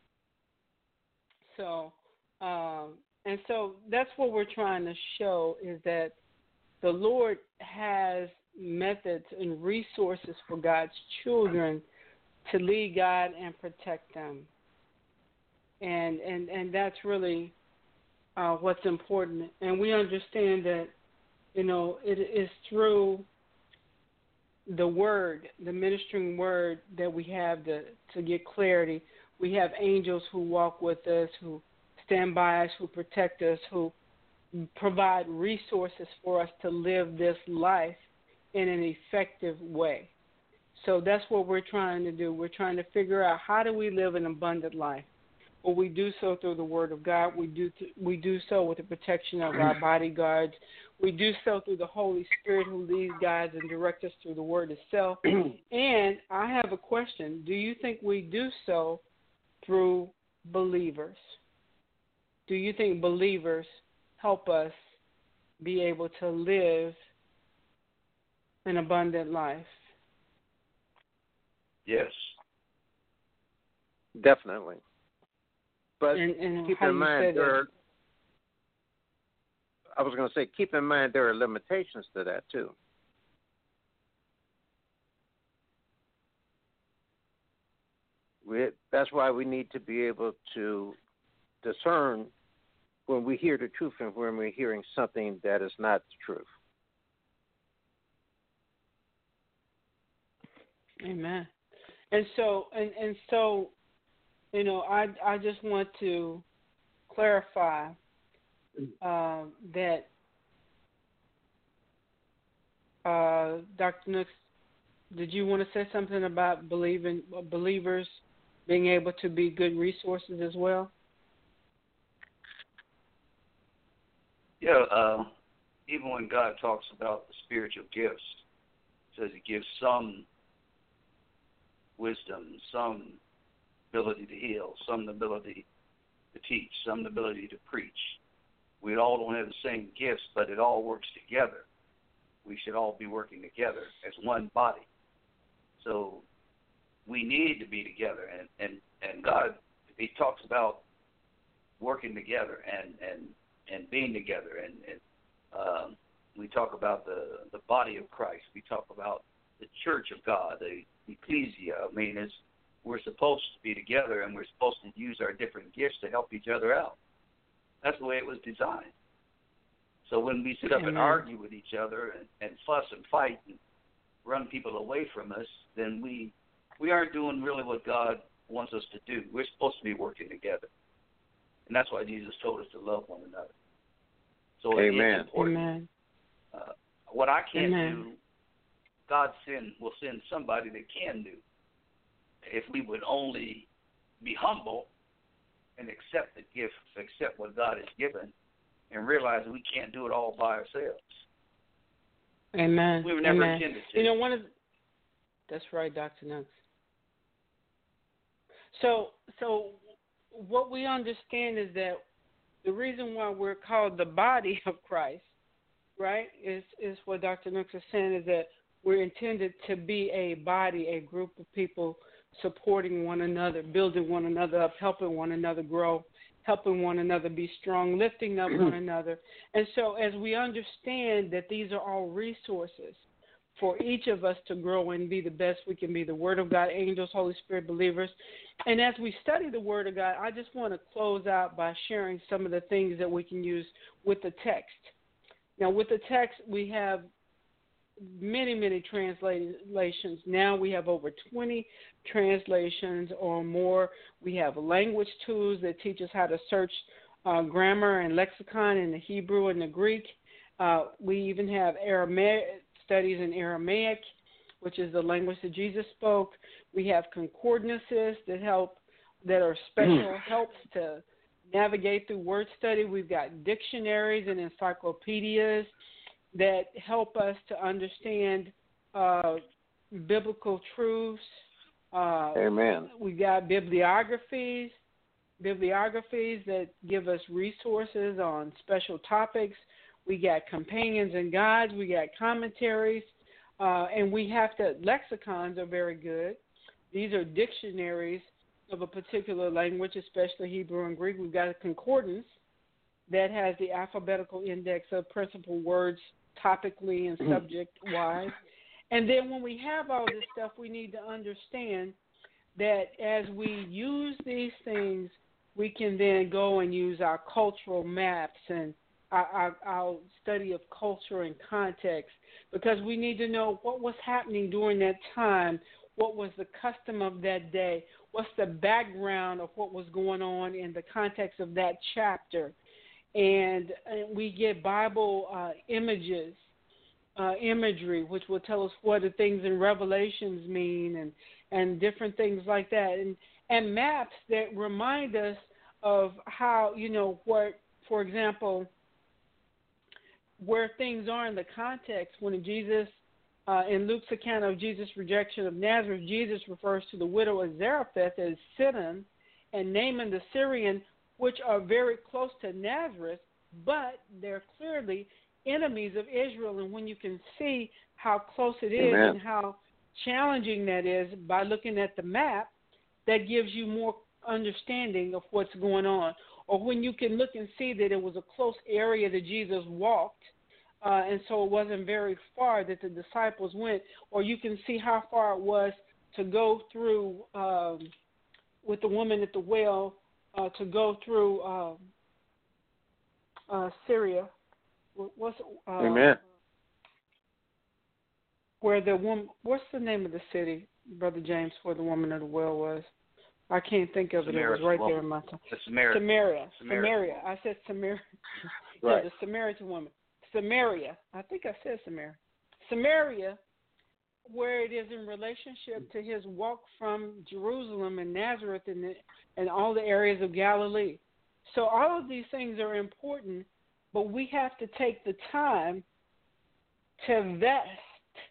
So, um, and so that's what we're trying to show is that the Lord has methods and resources for God's children to lead, guide, and protect them. And and, and that's really uh, what's important. And we understand that, you know, it is through the word, the ministering word, that we have to, to get clarity. We have angels who walk with us, who stand by us, who protect us, who provide resources for us to live this life in an effective way. So that's what we're trying to do. We're trying to figure out how do we live an abundant life. Well, we do so through the Word of God. We do th- we do so with the protection of our bodyguards. We do so through the Holy Spirit who leads, guides, and directs us through the Word itself. And I have a question. Do you think we do so through believers? Do you think believers help us be able to live an abundant life? Yes. Definitely. But and, and keep how in you mind, said there are, that. I was going to say, keep in mind there are limitations to that, too. We, that's why we need to be able to discern when we hear the truth and when we're hearing something that is not the truth. Amen. And so, and, and so, you know, I I just want to clarify uh, that uh, Doctor Nooks, did you want to say something about believing believers being able to be good resources as well? Yeah, uh, even when God talks about the spiritual gifts, says He gives some wisdom, some ability to heal, some ability to teach, some ability to preach. We all don't have the same gifts, but it all works together. We should all be working together as one body. So we need to be together, and, and, and God, He talks about working together and, and, and being together, and, and um, we talk about the, the body of Christ. We talk about the church of God, the ecclesia. I mean, it's, we're supposed to be together, and we're supposed to use our different gifts to help each other out. That's the way it was designed. So when we sit up Amen. and argue with each other and, and fuss and fight and run people away from us, then we we aren't doing really what God wants us to do. We're supposed to be working together. And that's why Jesus told us to love one another. So Amen. it's important. Amen. Uh, what I can't Amen. do, God send will send somebody that can do. If we would only be humble and accept the gift, accept what God has given, and realize that we can't do it all by ourselves. Amen. We were never Amen. intended to. You know, one of the, that's right, Doctor Nux. So, so what we understand is that the reason why we're called the body of Christ, right, is is what Doctor Nux is saying, is that we're intended to be a body, a group of people supporting one another, building one another up, helping one another grow, helping one another be strong, lifting up one another. And so as we understand that these are all resources for each of us to grow and be the best we can be, the Word of God, angels, Holy Spirit, believers. And as we study the Word of God, I just want to close out by sharing some of the things that we can use with the text. Now, with the text, we have many, many translations. Now we have over twenty translations or more. We have language tools that teach us how to search uh, grammar and lexicon in the Hebrew and the Greek. Uh, we even have Aramaic studies in Aramaic, which is the language that Jesus spoke. We have concordances that help, that are special helps to navigate through word study. We've got dictionaries and encyclopedias that help us to understand uh, biblical truths. Uh, Amen. We've got bibliographies, bibliographies that give us resources on special topics. We got companions and guides. We got commentaries. Uh, and we have to, lexicons are very good. These are dictionaries of a particular language, especially Hebrew and Greek. We've got a concordance that has the alphabetical index of principal words topically and subject-wise. And then when we have all this stuff, we need to understand that as we use these things, we can then go and use our cultural maps and our, our, our study of culture and context, because we need to know what was happening during that time, what was the custom of that day, what's the background of what was going on in the context of that chapter. And, and we get Bible uh, images, uh, imagery, which will tell us what the things in Revelations mean and, and different things like that. And, and maps that remind us of how, you know, what, for example, where things are in the context. When Jesus, uh, in Luke's account of Jesus' rejection of Nazareth, Jesus refers to the widow of Zarephath as Sidon and Naaman the Syrian, which are very close to Nazareth, but they're clearly enemies of Israel. And when you can see how close it is Amen. and how challenging that is by looking at the map, that gives you more understanding of what's going on. Or when you can look and see that it was a close area that Jesus walked, uh, and so it wasn't very far that the disciples went, or you can see how far it was to go through um, with the woman at the well, Uh, to go through uh, uh, Syria, what's uh, Amen. where the woman? What's the name of the city, Brother James, where the woman at the well was? I can't think of it. It was right there in my time. The Samaritan. Samaria. Samaritan. Samaria. I said Samaria. Right. Yeah, the Samaritan woman. Samaria. I think I said Samaria. Samaria, where it is in relationship to his walk from Jerusalem and Nazareth and, the, and all the areas of Galilee. So all of these things are important, but we have to take the time to vest.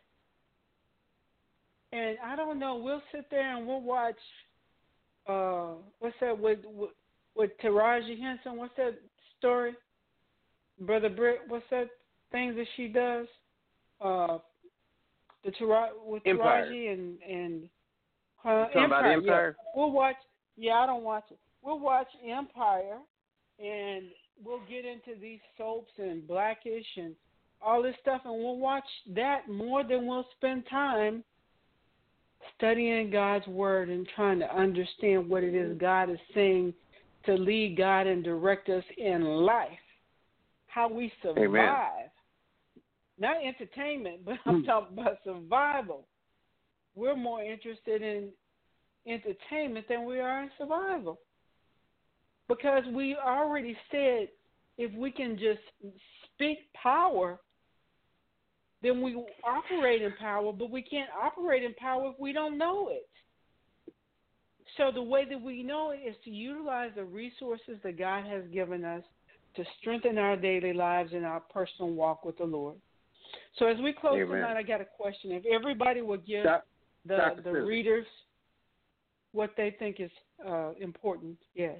And I don't know, we'll sit there and we'll watch, uh, what's that, with, with, with Taraji Henson, what's that story? Brother Britt, what's that thing that she does? Uh, The Tara- with Empire. Taraji and and uh, talking Empire. about Empire? Yeah. We'll watch. Yeah, I don't watch it. We'll watch Empire, and we'll get into these soaps and Blackish and all this stuff, and we'll watch that more than we'll spend time studying God's Word and trying to understand what it is God is saying to lead God and direct us in life, how we survive. Amen. Not entertainment, but I'm talking about survival. We're more interested in entertainment than we are in survival. because we already said if we can just speak power, then we operate in power, but we can't operate in power if we don't know it. So the way that we know it is to utilize the resources that God has given us to strengthen our daily lives and our personal walk with the Lord. So as we close Amen. tonight, I got a question. If everybody would give Doc, the, Doctor the Susan. readers what they think is uh, important, yes.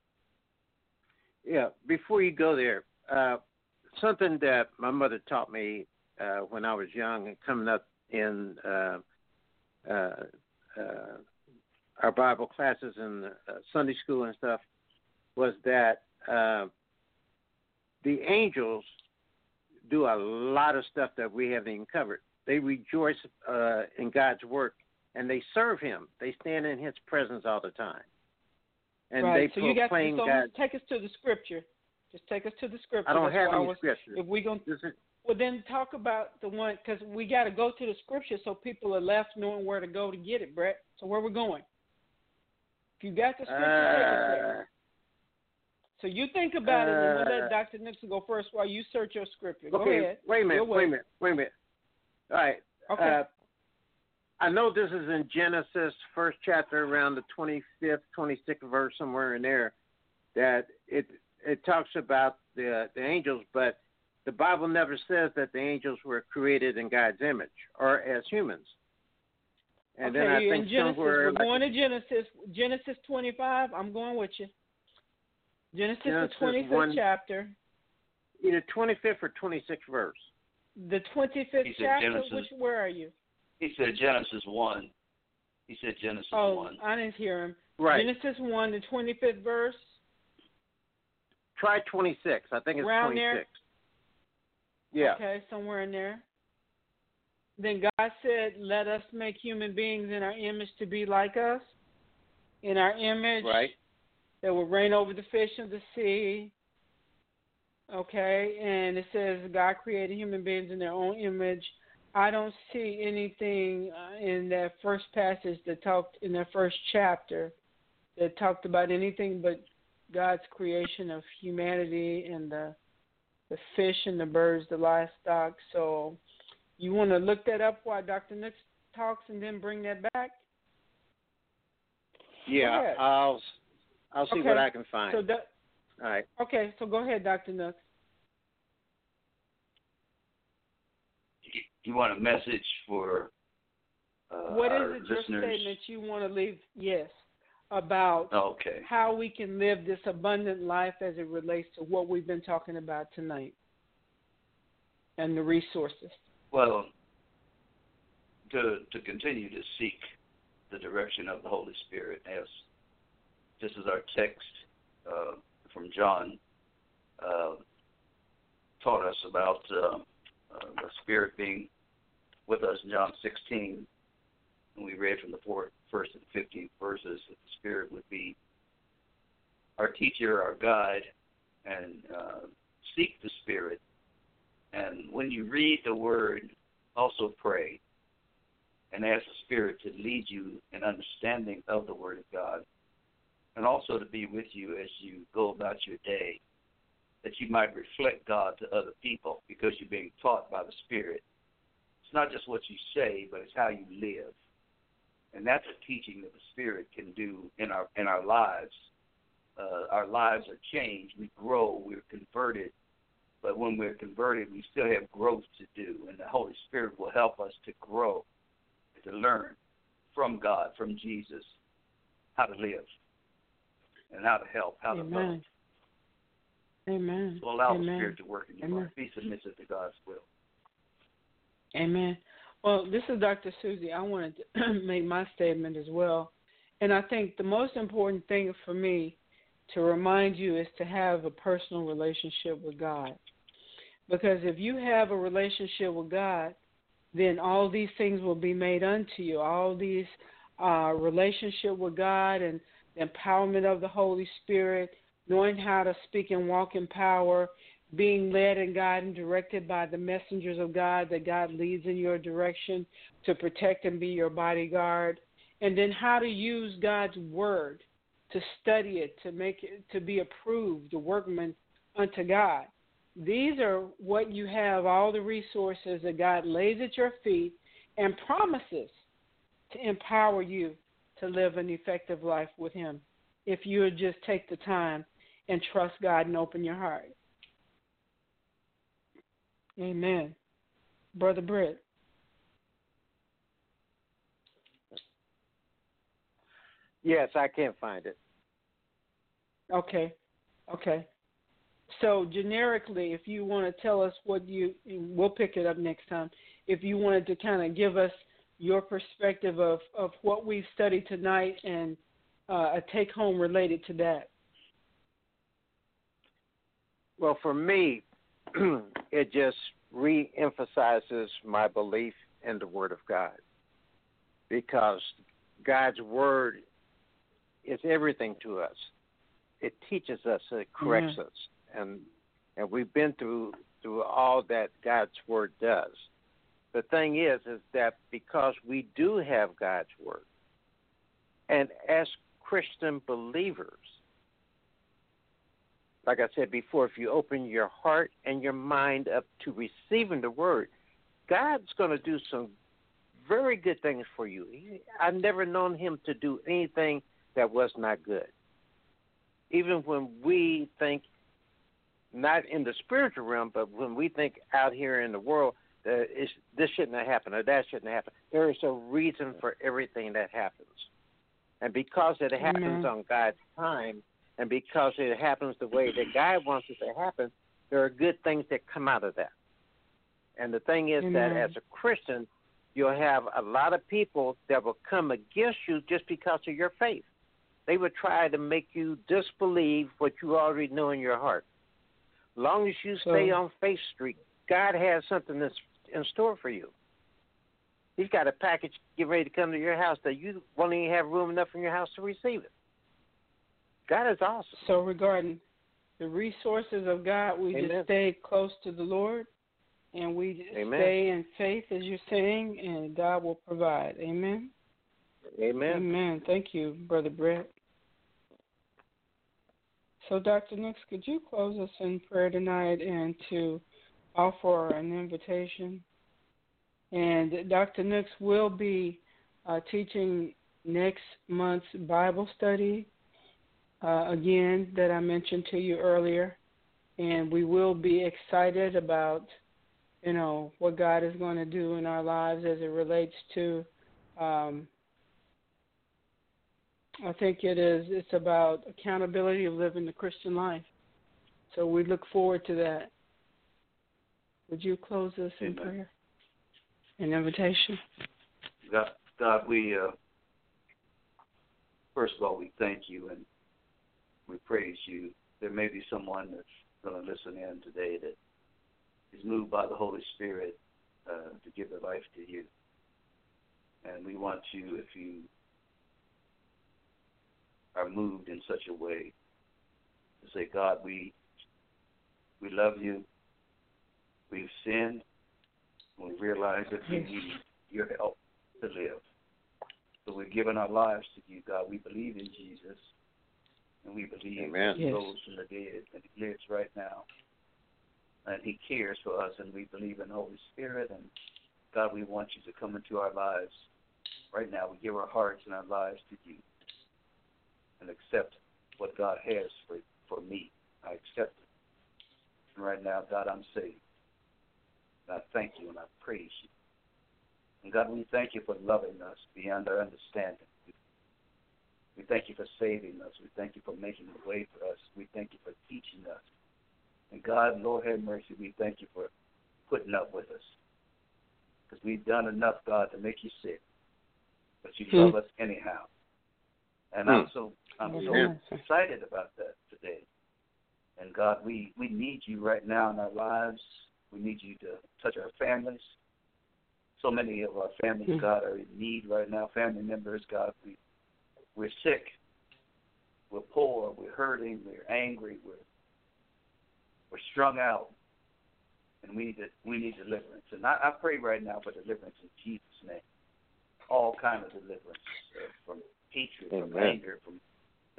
Yeah, before you go there, uh, something that my mother taught me uh, when I was young and coming up in uh, uh, uh, our Bible classes and uh, Sunday school and stuff was that uh, the angels do a lot of stuff that we haven't even covered. They rejoice uh, in God's work, and they serve Him. They stand in His presence all the time. And right. they so you got to proclaim so God. take us to the scripture. Just take us to the scripture. I don't That's have why I any was, scripture. If we gonna, This is, well, then talk about the one, because we got to go to the scripture so people are left knowing where to go to get it, Brett. So where we're going. If you got the scripture, take us there. uh, So you think about it, and we'll uh, let Doctor Nixon go first while you search your scripture. Go okay, ahead. wait a minute, Your wait a way. minute, wait a minute. All right. Okay. Uh, I know this is in Genesis, first chapter, around the twenty-fifth, twenty-sixth verse, somewhere in there, that it it talks about the the angels, but the Bible never says that the angels were created in God's image or as humans. And okay, then I you're think in Genesis. somewhere We're like going to Genesis. Genesis twenty-five. I'm going with you. Genesis, Genesis the twenty-fifth one, chapter. either twenty-fifth or twenty-sixth verse. The twenty-fifth He said chapter. Genesis. Which where are you? He said Genesis one. He said Genesis Oh, one. I didn't hear him. Right. Genesis one, the twenty-fifth verse. Try twenty-six. I think it's Around there? twenty-six. Yeah. Okay, somewhere in there. Then God said, "Let us make human beings in our image to be like us, in our image, Right. that will reign over the fish of the sea." Okay, and it says God created human beings in their own image. I don't see anything uh, in that first passage that talked in that first chapter that talked about anything but God's creation of humanity and the the fish and the birds, the livestock. So you want to look that up while Doctor Nix talks and then bring that back? Yeah, ahead. I'll I'll see Okay. what I can find. So that, All right. okay, so go ahead, Doctor Nix. You- You want a message for uh, What our is it, your listeners? statement you want to leave, yes, about Okay. how we can live this abundant life as it relates to what we've been talking about tonight and the resources? Well, to to continue to seek the direction of the Holy Spirit, as this is our text uh, from John, uh, taught us about uh, uh, the Spirit being with us in John sixteen, and we read from the fourth, first and fifteenth verses that the Spirit would be our teacher, our guide, and uh, seek the Spirit. And when you read the Word, also pray and ask the Spirit to lead you in understanding of the Word of God, and also to be with you as you go about your day, that you might reflect God to other people because you're being taught by the Spirit. It's not just what you say, but it's how you live. And that's a teaching that the Spirit can do in our in our lives. Uh, our lives are changed. We grow. We're converted. But when we're converted, we still have growth to do, and the Holy Spirit will help us to grow, to learn from God, from Jesus, how to live and how to help, how to love. Amen. Amen. So allow Amen. the Spirit to work in your Amen. life. Be submissive to God's will. Amen. Well, this is Doctor Susie. I wanted to make my statement as well. And I think the most important thing for me to remind you is to have a personal relationship with God. Because if you have a relationship with God, then all these things will be made unto you. All these uh, relationship with God and the empowerment of the Holy Spirit, knowing how to speak and walk in power, being led and guided and directed by the messengers of God that God leads in your direction to protect and be your bodyguard, and then how to use God's word to study it, to make it, to be approved, a workman unto God. These are what you have, all the resources that God lays at your feet and promises to empower you to live an effective life with Him if you would just take the time and trust God and open your heart. Amen. Brother Britt. Yes, I can't find it. Okay. Okay. So generically, if you want to tell us what you, we'll pick it up next time. If you wanted to kind of give us your perspective of, of what we've studied tonight and uh, a take-home related to that. Well, for me, it just re-emphasizes my belief in the Word of God, because God's Word is everything to us. It teaches us, it corrects mm-hmm. us, and and we've been through through all that God's Word does. The thing is, is that because we do have God's Word, and as Christian believers, like I said before, if you open your heart and your mind up to receiving the Word, God's going to do some very good things for you. I've never known Him to do anything that was not good. Even when we think, not in the spiritual realm, but when we think out here in the world, that it's, this shouldn't have happened or that shouldn't happen, there is a reason for everything that happens. And because it happens Amen. On God's time, and because it happens the way that God wants it to happen, there are good things that come out of that. And the thing is Amen. That as a Christian, you'll have a lot of people that will come against you just because of your faith. They would try to make you disbelieve what you already know in your heart. As long as you stay so, on Faith Street, God has something that's in store for you. He's got a package getting ready to come to your house that you won't even have room enough in your house to receive it. God is awesome. So regarding the resources of God, we Amen. Just stay close to the Lord, and we Amen. Stay in faith, as you're saying, and God will provide. Amen? Amen. Amen. Thank you, Brother Brett. So, Doctor Nix, could you close us in prayer tonight and to offer an invitation? And Doctor Nix will be uh, teaching next month's Bible study, uh, again, that I mentioned to you earlier. And we will be excited about, you know, what God is going to do in our lives as it relates to um, I think it is. It's about accountability of living the Christian life. So we look forward to that. Would you close us in Amen. prayer? An invitation? God, God, we, uh, first of all, we thank you and we praise you. There may be someone that's going to listen in today that is moved by the Holy Spirit uh, to give their life to you. And we want you, if you are moved in such a way, to say, God, we we love you. We've sinned. We realize that we need your help to live. So we've given our lives to you, God. We believe in Jesus, and we believe Amen. He Yes. rose from the dead, and He lives right now. And He cares for us, and we believe in the Holy Spirit. And God, we want you to come into our lives right now. We give our hearts and our lives to you and accept what God has for, for me. I accept it. And right now, God, I'm saved. And I thank you and I praise you. And God, we thank you for loving us beyond our understanding. We thank you for saving us. We thank you for making a way for us. We thank you for teaching us. And God, Lord, have mercy, we thank you for putting up with us. Because we've done enough, God, to make you sick. But you love us anyhow. And I'm so I'm so excited about that today. And God, we, we need you right now in our lives. We need you to touch our families. So many of our families, mm-hmm. God, are in need right now. Family members, God, we, we're sick. We're poor. We're hurting. We're angry. We're we're strung out. And we need to, we need deliverance. And I, I pray right now for deliverance in Jesus' name. All kinds of deliverance uh, from hatred, Amen. from anger, from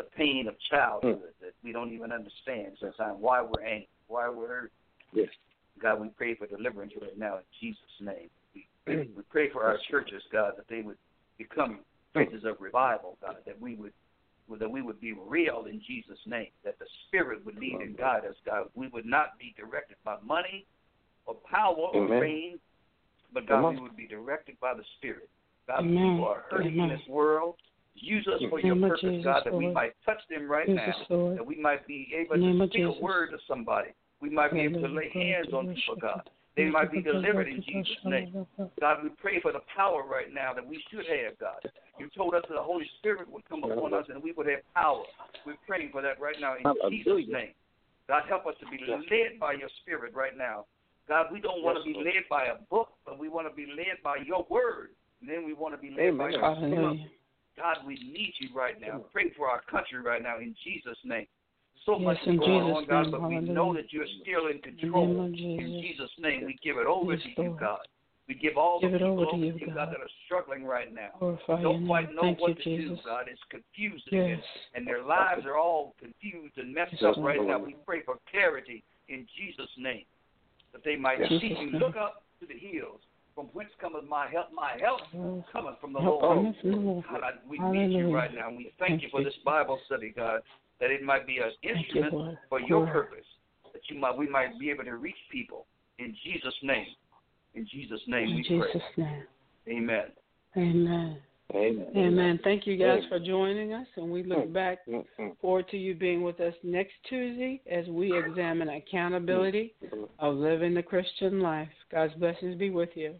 the pain of childhood mm. that we don't even understand sometimes why we're angry, why we're hurt. Yes. God, we pray for deliverance right now in Jesus' name. We, we pray for our churches, God, that they would become places of revival, God, that we would that we would be real in Jesus' name, that the Spirit would lead and guide us, God. We would not be directed by money or power or Amen. fame, but, God, Amen. we would be directed by the Spirit. God, Amen. people are hurting Amen. in this world. Use us for your purpose, Jesus, God, that Lord. we might touch them right Jesus, now, Lord. that we might be able Name to of speak Jesus. a word to somebody. We might be able to lay hands on people, God. They might be delivered in Jesus' name. God, we pray for the power right now that we should have, God. You told us that the Holy Spirit would come upon us and we would have power. We're praying for that right now in Jesus' name. God, help us to be led by your Spirit right now. God, we don't want to be led by a book, but we want to be led by your word. And then we want to be led by your Spirit. God, we need you right now. Pray for our country right now in Jesus' name. So yes, much is going on, God, name, but hallelujah. we know that you're still in control. In Jesus', in Jesus name, we give it over yes, to you, God. We give all give the people over over to you, to you, God. God, that are struggling right now. Glorify Don't quite know Thank what you, to Jesus. do, God. It's confusing, yes. and, and their lives are all confused and messed yes, up right Lord. now. We pray for clarity in Jesus' name, that they might yes. see you. Name. Look up to the hills. From whence cometh my help? My help yes. cometh from the help Lord. Lord. God, I, we Hallelujah. need you right now. We thank, thank you for this Bible study, God, that it might be an instrument you, for your purpose, that you might we might be able to reach people. In Jesus' name. In Jesus' name in we Jesus pray. Name. Amen. Amen. Amen. Amen. Thank you guys Amen. for joining us, and we look back forward to you being with us next Tuesday as we examine accountability of living the Christian life. God's blessings be with you.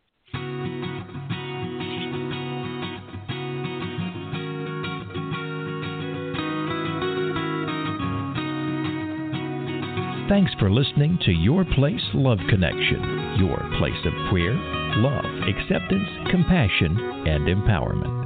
Thanks for listening to Your Place Love Connection, your place of prayer, love, acceptance, compassion, and empowerment.